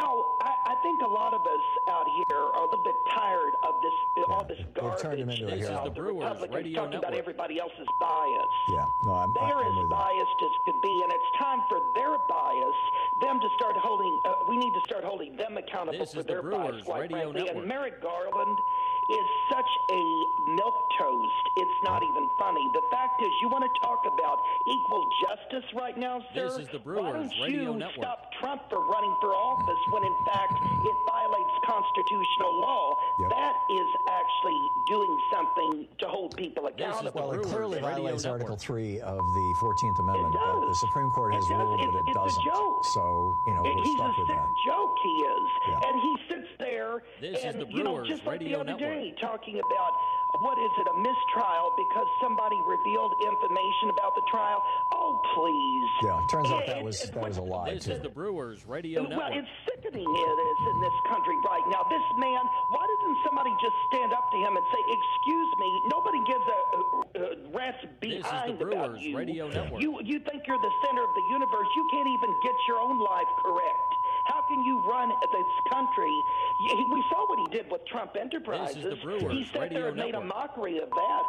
I think a lot of us out here are a little bit tired of this, all this garbage. turned him into a that, hero. the Brewers Republicans Radio talking about Network. everybody else's bias. Yeah, no, I'm They're with as you. biased as could be, and it's time for their bias, them to start holding, we need to start holding them accountable This for is the their Brewers bias, quite Radio frankly. Network. And Merrick Garland is such a milquetoast, it's not even funny. The fact is, you want to talk about equal justice right now, sir? This is the Why Brewers don't Radio you Network. stop Trump for running for office when in fact it violates constitutional law? Yep. That is actually doing something to hold people accountable. Well, it Brewers clearly Radio violates Network. Article 3 of the 14th Amendment, but the does. Supreme Court has It does. ruled that it It's a doesn't. joke. So, we're He's stuck a with sick that. joke, he is. Yeah. And he sits there This is and, the Brewers just like Radio the other Network. day, talking about, what is it, a mistrial because somebody revealed information about the trial? Oh, please. Yeah, it turns out that was a lie, This too. is the Brewers Radio Well, Network. it's sickening it is in this country right now. This man, why doesn't somebody just stand up to him and say, excuse me, nobody gives a rat's behind about Brewers you. Radio Network. You think you're the center of the universe. You can't even get your own life correct. How can you run this country? We saw what he did with Trump Enterprises. This is the Brewers He sat Radio there and made a Network. mockery of that.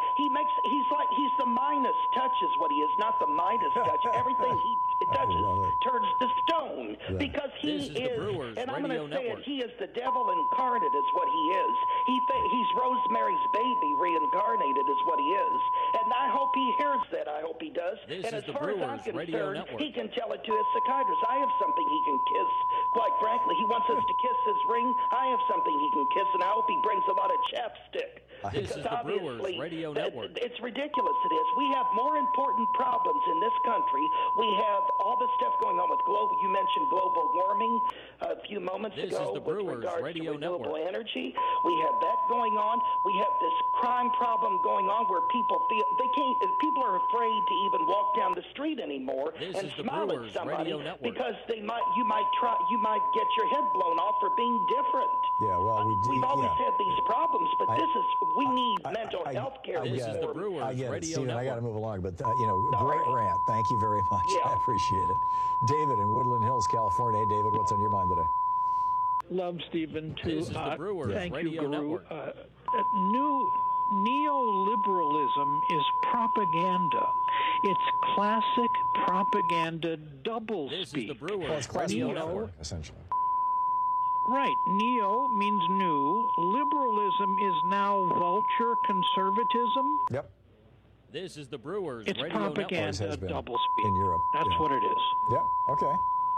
He's the Midas touch is what he is, not the Midas touch. Everything he touches turns to stone because he This is the Brewers and I'm Radio going to say it, Network. he is the devil incarnate is what he is. He's Rosemary's Baby reincarnated is what he is. And I hope he hears that. I hope he does. This and is as the far as I'm Brewers Radio concerned, Network. he can tell it to his psychiatrist. I have something he can kiss. Quite frankly, he wants us to kiss his ring. I have something he can kiss, and I hope he brings a lot of chapstick. This is the Brewers obviously, Radio Network. it's ridiculous. It is. We have more important problems in this country. We have all this stuff going on with global. You mentioned global warming a few moments This ago is the with Brewers regards Radio to renewable Network. energy. We have that going on. We have this crime problem going on where people feel they can't. People are afraid to even walk down the street anymore This and is the smile Brewers at somebody Radio Network. because you might get your head blown off for being different. Yeah, well, We've always had these problems, but we need mental health care. This is the Brewers I get it, Radio Stephen. I got to Network. move along, but great rant. Thank you very much. Yeah. I appreciate it. David in Woodland Hills, California. Hey, David, what's on your mind today? Love, Stephen, too. This is the Brewers Thank Radio you, Guru. Network. Neoliberalism is propaganda. It's classic propaganda doublespeak. This is the Brewers Well, it's classic Radio metaphor, Network. essentially. Right. Neo means new. Liberalism is now vulture conservatism. Yep. This is the Brewers It's Radio Network. propaganda doublespeak. in Europe. That's Yeah. what it is. Yep. Okay.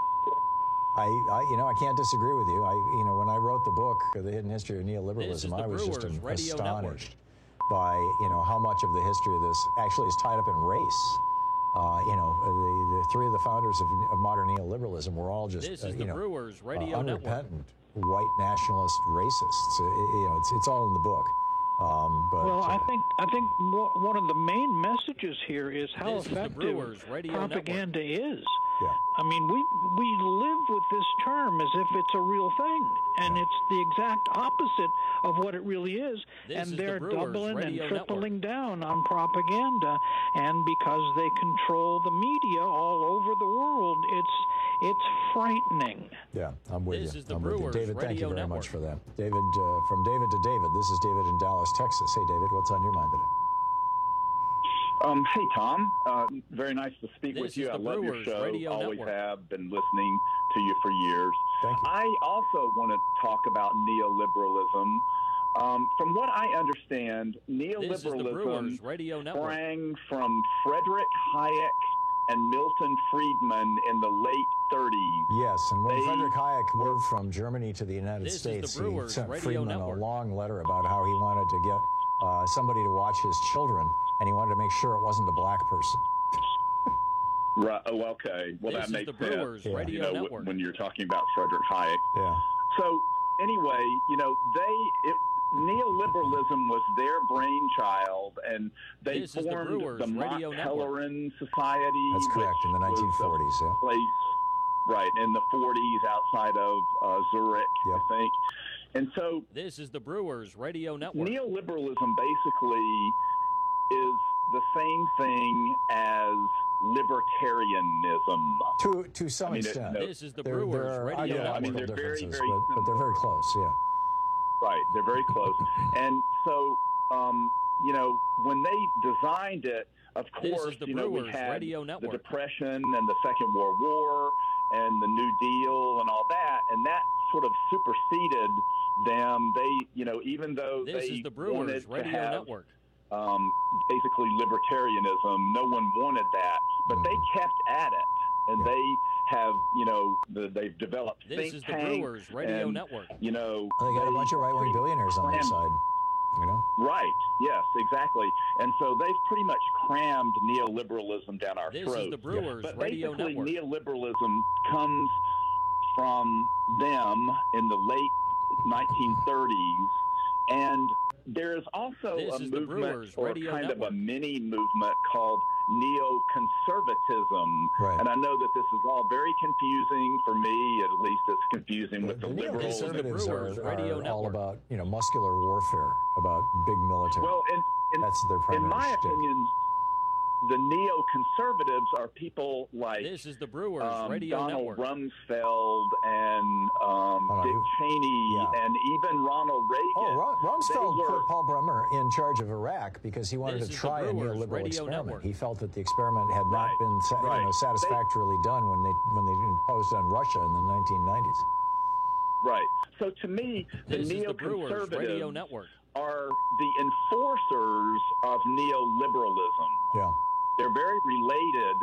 I can't disagree with you. When I wrote the book, The Hidden History of This is Neoliberalism, the I was just Brewers Radio astonished by how much of the history of this actually is tied up in race. The three of the founders of modern neoliberalism were all just This is the Brewers Radio Network. unrepentant white nationalist racists. It's all in the book. But, Well, I think one of the main messages here is how This is the effective Brewers Radio propaganda is. Yeah. I mean, we live with this term as if it's a real thing, and it's the exact opposite of what it really is. And they're doubling and tripling down on propaganda, and because they control the media all over the world, it's frightening. Yeah, I'm with This you. is the I'm with you. Brewers David, thank you Radio very Network. much for that. David, from David to David, this is David in Dallas, Texas. Hey, David, what's on your mind today? Hey, Tom. Very nice to speak with you. I love your show. Always have been listening to you for years. Thank you. I also want to talk about neoliberalism. From what I understand, neoliberalism sprang from Frederick Hayek and Milton Friedman in the late 30s. Yes, and when Frederick Hayek moved from Germany to the United States, he sent Friedman a long letter about how he wanted to get somebody to watch his children, and he wanted to make sure it wasn't a black person. Right. Oh, okay. Well, that makes sense. When you're talking about Frederick Hayek. Yeah. So anyway, neoliberalism was their brainchild, and they formed the Mont Pelerin Society. That's correct, in the 1940s. Yeah. Place, right, in the 40s outside of Zurich, I think. And so this is the Brewers Radio Network. Neoliberalism basically is the same thing as libertarianism. To some extent. This is the Brewers Radio Network. I mean, they're very, very but they're very close, yeah. Right, they're very close. And so, when they designed it, of course, we had the Depression and the Second World War and the New Deal and all that, and that sort of superseded them. They, even though they wanted to have basically libertarianism, no one wanted that, but they kept at it, and they have, they've developed think tanks. This is the Brewers Radio Network. They got a bunch of right-wing billionaires on their side, Right. Yes, exactly. And so they've pretty much crammed neoliberalism down our throats. This is the Brewers Radio basically, Network. Neoliberalism comes from them in the late 1930s, and there's also a movement, or kind of a mini movement, called neoconservatism. Right. And I know that this is all very confusing for me. At least it's confusing with the liberals. Conservatives are all about, muscular warfare, about big military. Well, that's their primary in my shtick. opinion, the neoconservatives are people like this is the Brewers Radio Donald Network. Rumsfeld and Dick Cheney and even Ronald Reagan. Oh, Rumsfeld put Paul Bremer in charge of Iraq because he wanted to try a neoliberal experiment. He felt that the experiment had not been satisfactorily done when they imposed on Russia in the 1990s. Right. So to me, the neoconservatives are the enforcers of neoliberalism. Yeah. They're very related.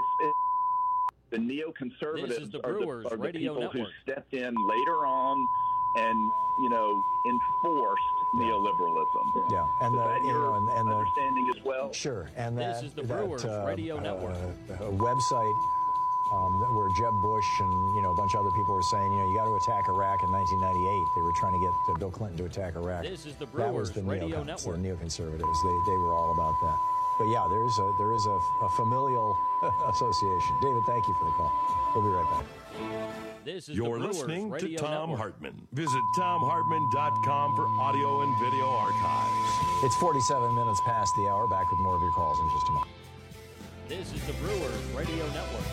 The neoconservatives are the people who stepped in later on and, enforced neoliberalism. Yeah. And is that your understanding as well? Sure. And this is the Brewers Radio Network. A website where Jeb Bush and, a bunch of other people were saying, you got to attack Iraq in 1998. They were trying to get Bill Clinton to attack Iraq. This is the Brewers Radio Network. The neoconservatives. They were all about that. But yeah, there is a familial association. David, thank you for the call. We'll be right back. This is You're the Brewers listening to Radio Tom Network. Hartman. Visit TomHartman.com for audio and video archives. It's 47 minutes past the hour. Back with more of your calls in just a moment. This is the Brewers Radio Network.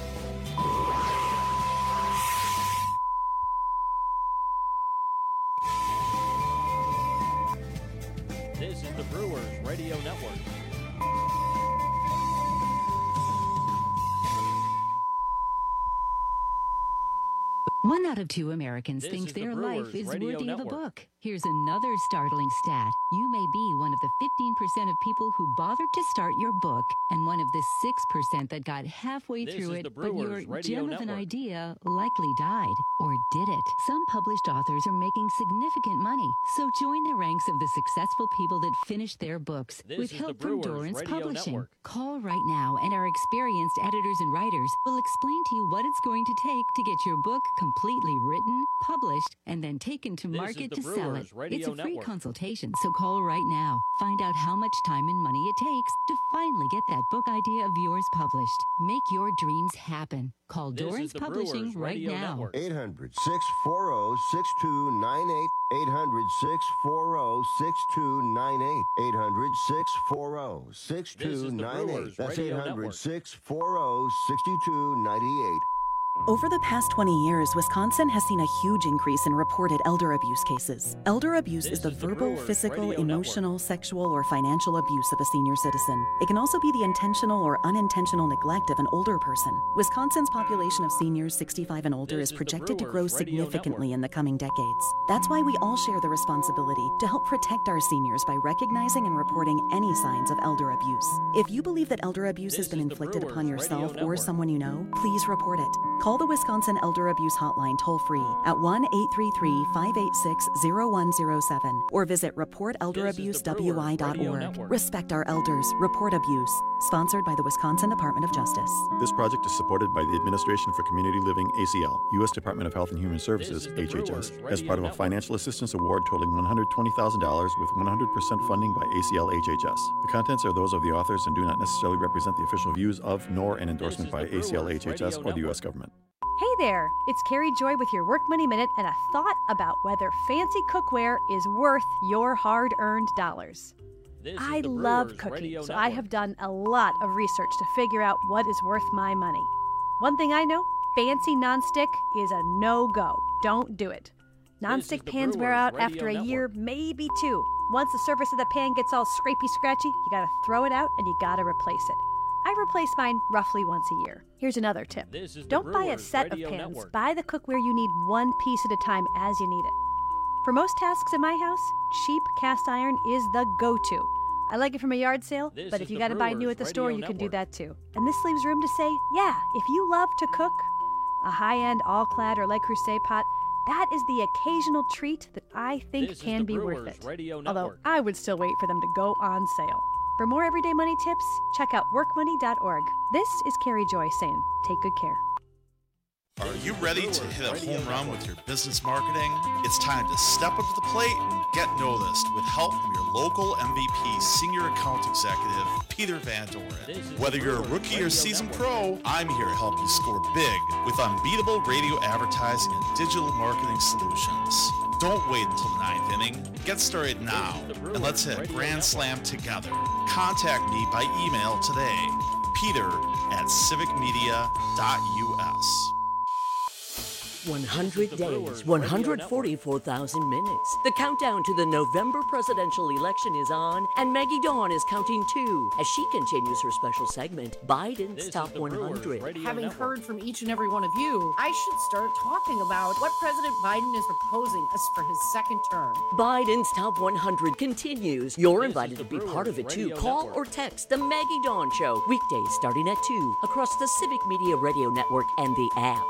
This is the Brewers Radio Network. One out of two Americans This thinks is the their Brewers life is Radio worthy of a Network. book. Here's another startling stat. You may be one of the 15% of people who bothered to start your book, and one of the 6% that got halfway This through is it, the but Brewers your Radio gem of an Network. idea likely died. Or did it? Some published authors are making significant money, so join the ranks of the successful people that finished their books This with is the help from Brewers Dorrance Radio Publishing. Network. Call right now, and our experienced editors and writers will explain to you what it's going to take to get your book completely written, published, and then taken to market to sell it. It's a free consultation, so call right now. Find out how much time and money it takes to finally get that book idea of yours published. Make your dreams happen. Call Dorrance Publishing right now. 800-640-6298. 800-640-6298. 800-640-6298. That's 800-640-6298. Over the past 20 years, Wisconsin has seen a huge increase in reported elder abuse cases. Elder abuse is the verbal, physical, emotional, sexual, or financial abuse of a senior citizen. It can also be the intentional or unintentional neglect of an older person. Wisconsin's population of seniors 65 and older is projected to grow significantly in the coming decades. That's why we all share the responsibility to help protect our seniors by recognizing and reporting any signs of elder abuse. If you believe that elder abuse has been inflicted upon yourself or someone you know, please report it. Call the Wisconsin Elder Abuse Hotline toll-free at 1-833-586-0107 or visit reportelderabuse.wi.org. Respect our elders. Report abuse. Sponsored by the Wisconsin Department of Justice. This project is supported by the Administration for Community Living, ACL, U.S. Department of Health and Human Services, HHS, as part of a financial assistance award totaling $120,000 with 100% funding by ACL HHS. The contents are those of the authors and do not necessarily represent the official views of nor an endorsement by ACL HHS or the U.S. government. Hey there, it's Carrie Joy with your Work Money Minute and a thought about whether fancy cookware is worth your hard-earned dollars. I love cooking, so I have done a lot of research to figure out what is worth my money. One thing I know, fancy nonstick is a no-go. Don't do it. Nonstick pans wear out after a year, maybe two. Once the surface of the pan gets all scrapey-scratchy, you gotta throw it out and you gotta replace it. I replace mine roughly once a year. Here's another tip. Don't buy a set of pans. Buy the cookware you need one piece at a time as you need it. For most tasks in my house, cheap cast iron is the go-to. I like it from a yard sale, but if you gotta buy new at the store, you can do that too. And this leaves room to say, yeah, if you love to cook, a high-end all-clad or Le Creuset pot, that is the occasional treat that I think can be worth it. Although I would still wait for them to go on sale. For more everyday money tips, check out workmoney.org. This is Carrie Joy saying, take good care. Are you ready to hit a home run with your business marketing? It's time to step up to the plate and get noticed with help from your local MVP Senior Account Executive, Peter Van Doren. Whether you're a rookie or seasoned pro, I'm here to help you score big with unbeatable radio advertising and digital marketing solutions. Don't wait until the ninth inning. Get started now, and let's hit a grand slam together. Contact me by email today, peter@civicmedia.us. 100 days, 144,000 minutes. The countdown to the November presidential election is on, and Maggie Dawn is counting too as she continues her special segment, Biden's Top 100. Having heard from each and every one of you, I should start talking about what President Biden is proposing us for his second term. Biden's Top 100 continues. You're invited to be part of it too. Call or text the Maggie Dawn Show, weekdays starting at 2 across the Civic Media Radio Network and the app.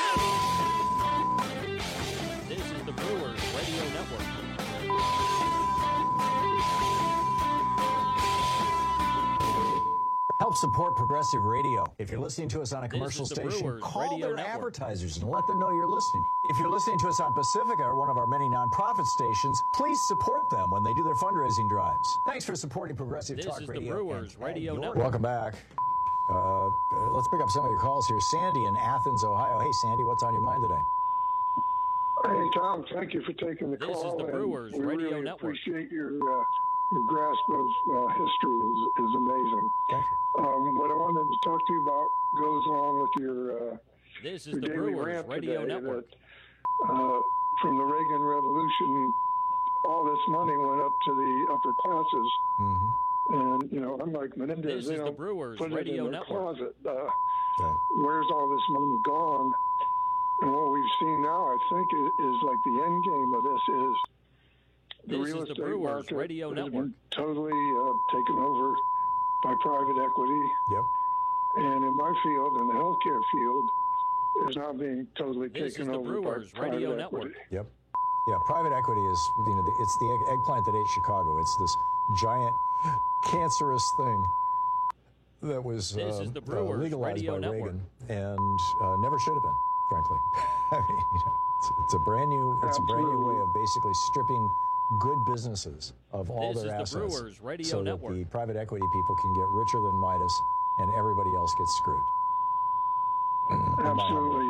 Help support progressive radio. If you're listening to us on a commercial station, call their advertisers and let them know you're listening. If you're listening to us on Pacifica or one of our many nonprofit stations, please support them when they do their fundraising drives. Thanks for supporting Progressive Talk Radio. This is the Brewers Radio Network. Welcome back. Let's pick up some of your calls here. Sandy in Athens, Ohio. Hey, Sandy, what's on your mind today? Hey, Tom, thank you for taking the call. This is the Brewers Radio really Network. Appreciate your grasp of history is amazing. Thank you. What I wanted to talk to you about goes along with your this is your the daily Brewers rant Radio today Network. That, from the Reagan Revolution, all this money went up to the upper classes. Mm-hmm. And, you know, unlike Menendez, This they is the don't Brewers put it Radio in their Network. closet. Where's all this money gone? And what we've seen now, I think, is like the end game of this is the real estate market Radio has Network. been totally taken over by private equity. Yep. And in my field, in the healthcare field, is now being totally taken over by private equity. Yep. Yeah, private equity is, you know, it's the eggplant that ate Chicago. It's this giant cancerous thing that was legalized by Reagan and never should have been. frankly. I mean, it's a brand new way of basically stripping good businesses of all their assets, the Brewers Radio so Network. that the private equity people can get richer than Midas, and everybody else gets screwed. Absolutely.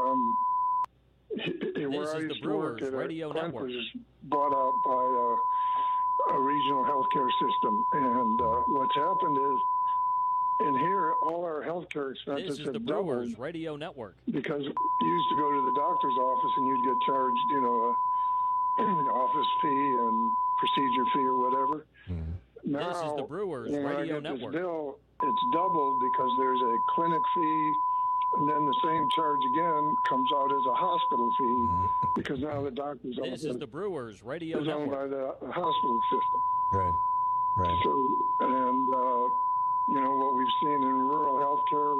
Where I used to work at Clint was bought out by a regional healthcare system, and what's happened is, in here, all our healthcare expenses have doubled. This is the Brewers Radio Network. Because you used to go to the doctor's office and you'd get charged, an office fee and procedure fee or whatever. Now, this is the Brewers when Radio I get Network. This bill, it's doubled because there's a clinic fee, and then the same charge again comes out as a hospital fee because now the doctor's office is the Brewers Radio is owned by the hospital system. Right. So, and what we've seen in rural healthcare,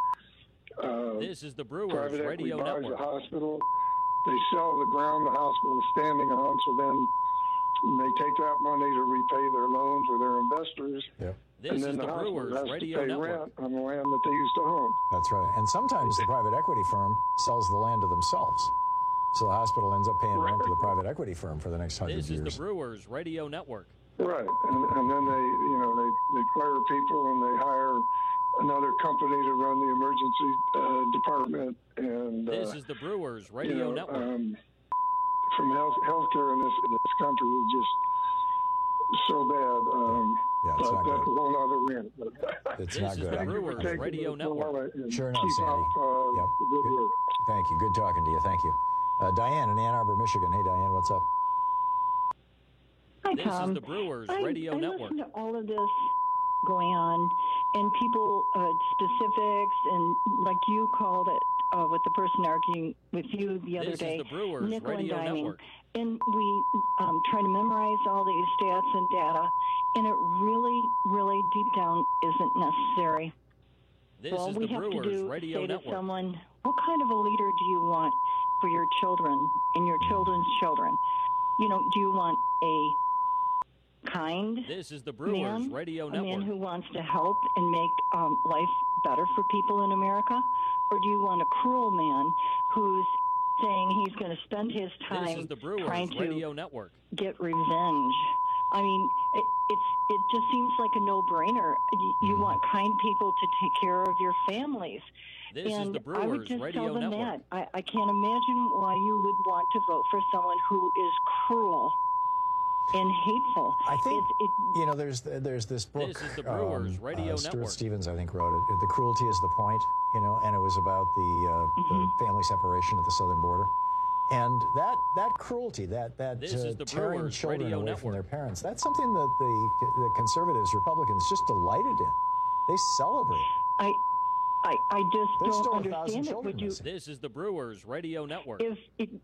where this is the Brewers private Radio equity buys Network. the hospital, they sell the ground the hospital is standing on, so then they take that money to repay their loans or their investors. Yep. And then the hospital has to pay rent on the land that they used to own. That's right. And sometimes the private equity firm sells the land to themselves. So the hospital ends up paying rent to the private equity firm for the next 100 years. This is the Brewers Radio Network. Right. And then they fire people and they hire another company to run the emergency department. And this is the Brewers Radio Network. From healthcare in this country is just so bad. It's not that's good. a whole other rant. It's not good. The Brewers Radio Network. Sure enough, Sandy. Good work. Thank you. Good talking to you. Thank you. Diane in Ann Arbor, Michigan. Hey, Diane, what's up? Hi, this Tom. is the Brewers Radio I Network. listen to all of this going on, and people, specifics, and like you called it, with the person arguing with you the other day, This is the Brewers nickel Radio and diming. Network. And we try to memorize all these stats and data, and it really, really deep down isn't necessary. This all is we the have Brewers to do Radio is say Network. to someone, what kind of a leader do you want for your children and your children's children? Do you want a kind This is the Brewers man, Radio a Network. man who wants to help and make life better for people in America? Or do you want a cruel man who's saying he's going to spend his This time is the Brewers trying to Radio Network. get revenge? I mean, it just seems like a no-brainer. You want kind people to take care of your families. This and is the I would Brewers just Radio tell them Network. that. I can't imagine why you would want to vote for someone who is cruel and hateful. I think, there's this book. This is the Brewers Radio Stuart Network. Stevens, I think, wrote it. The Cruelty is the Point, and it was about the family separation at the southern border. And that cruelty, that This is the tearing Brewers children Radio away from Network. their parents, that's something that the conservatives, Republicans just delighted in. They celebrate. I just There's don't still 1,000 understand it. children Would you? missing. This is the Brewers Radio Network. Yes,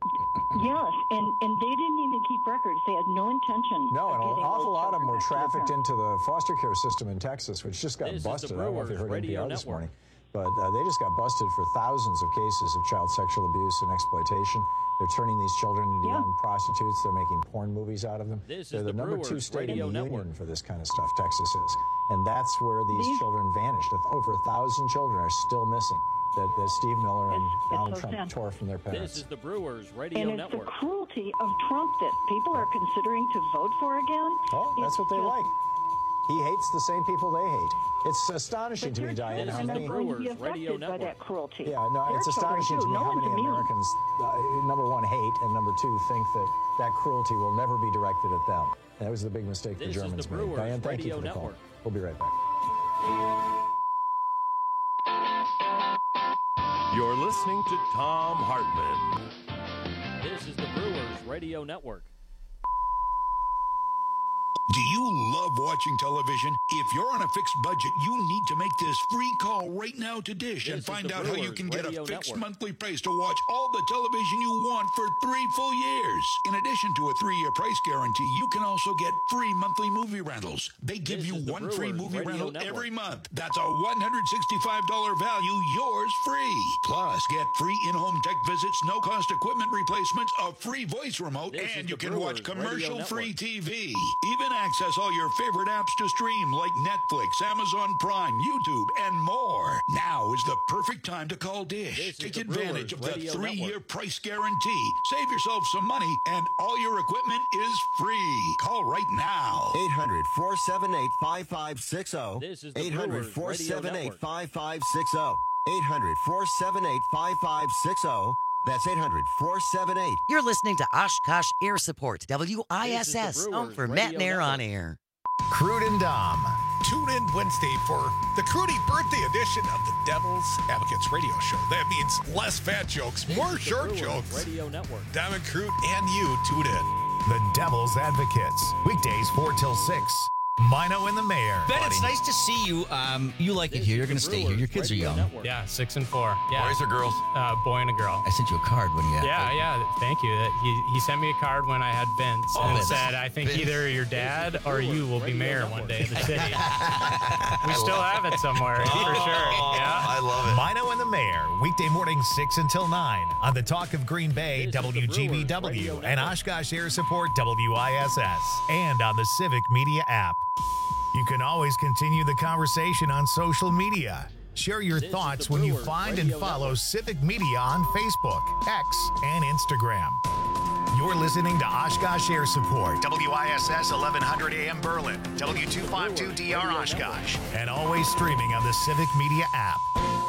and they didn't even keep records. They had no intention. No, of and an getting awful those lot of them were children back to their trafficked parents. into the foster care system in Texas, which just got This is the busted. I don't know if you heard Brewers Radio NPR this Network. morning, but they just got busted for thousands of cases of child sexual abuse and exploitation. They're turning these children into young prostitutes. They're making porn movies out of them. This is They're the the number 2 Brewers state Radio in the Network. union for this kind of stuff, Texas is. And that's where these children vanished. Over 1,000 children are still missing that Steve Miller and Donald so Trump sad. tore from their parents. This is the Brewers Radio And it's Network. the cruelty of Trump that people are considering to vote for again. Oh, that's It's what they just- like. He hates the same people they hate. It's astonishing But to me, their Diane, how children many... are going to be Brewers Radio affected by Network. that cruelty. Yeah, no, Their it's astonishing to children, me too. how No many one's immune. Americans, number one, hate, and number two, think that cruelty will never be directed at them. That was the big mistake the This is Germans the made. Brewers Diane, thank you Radio for the call. Network. We'll be right back. You're listening to Tom Hartman. This is the Brewers Radio Network. Do you love watching television? If you're on a fixed budget, you need to make this free call right now to Dish and This is find the out how you Brewers can get a Radio fixed Network. monthly price to watch all the television you want for 3 full years. In addition to a 3-year price guarantee, you can also get free monthly movie rentals. They give This you is the one free Brewers movie Radio rental Network. every month. That's a $165 value, yours free. Plus, get free in-home tech visits, no-cost equipment replacements, a free voice remote, This is and the you can watch Brewers Radio commercial-free Network. TV. Even access all your favorite apps to stream like Netflix, Amazon Prime, YouTube, and more. Now is the perfect time to call Dish. Take advantage of the 3-year price guarantee. Save yourself some money, and all your equipment is free. Call right now. 800-478-5560. This is the 800-478-5560. 800-478-5560. That's 800-478. You're listening to Oshkosh Air Support, WISS, home for Matt and Air on Air. Crude and Dom. Tune in Wednesday for the Crudy birthday edition of the Devil's Advocates radio show. That means less fat jokes, more short jokes. Radio Network. Dom and Crude and you tune in. The Devil's Advocates. Weekdays 4 till 6. Mino and the Mayor. Ben, it's nice to see you. You like it here. You're going to stay here. Your kids are young. Yeah, 6 and 4. Yeah. Boys or girls? Boy and a girl. I sent you a card when you had Yeah, thank you. He sent me a card when I had Vince and said, I think either your dad or you will be mayor one day of the city. We still have it somewhere, for sure. Yeah, I love it. Mino and the Mayor, weekday morning 6 until 9 on the Talk of Green Bay, WGBW, and Oshkosh Air Support, WISS, and on the Civic Media app. You can always continue the conversation on social media. Share your thoughts when you find and follow Civic Media on Facebook, X, and Instagram. You're listening to Oshkosh Air Support, WISS 1100 AM Berlin, W252DR Oshkosh, and always streaming on the Civic Media app.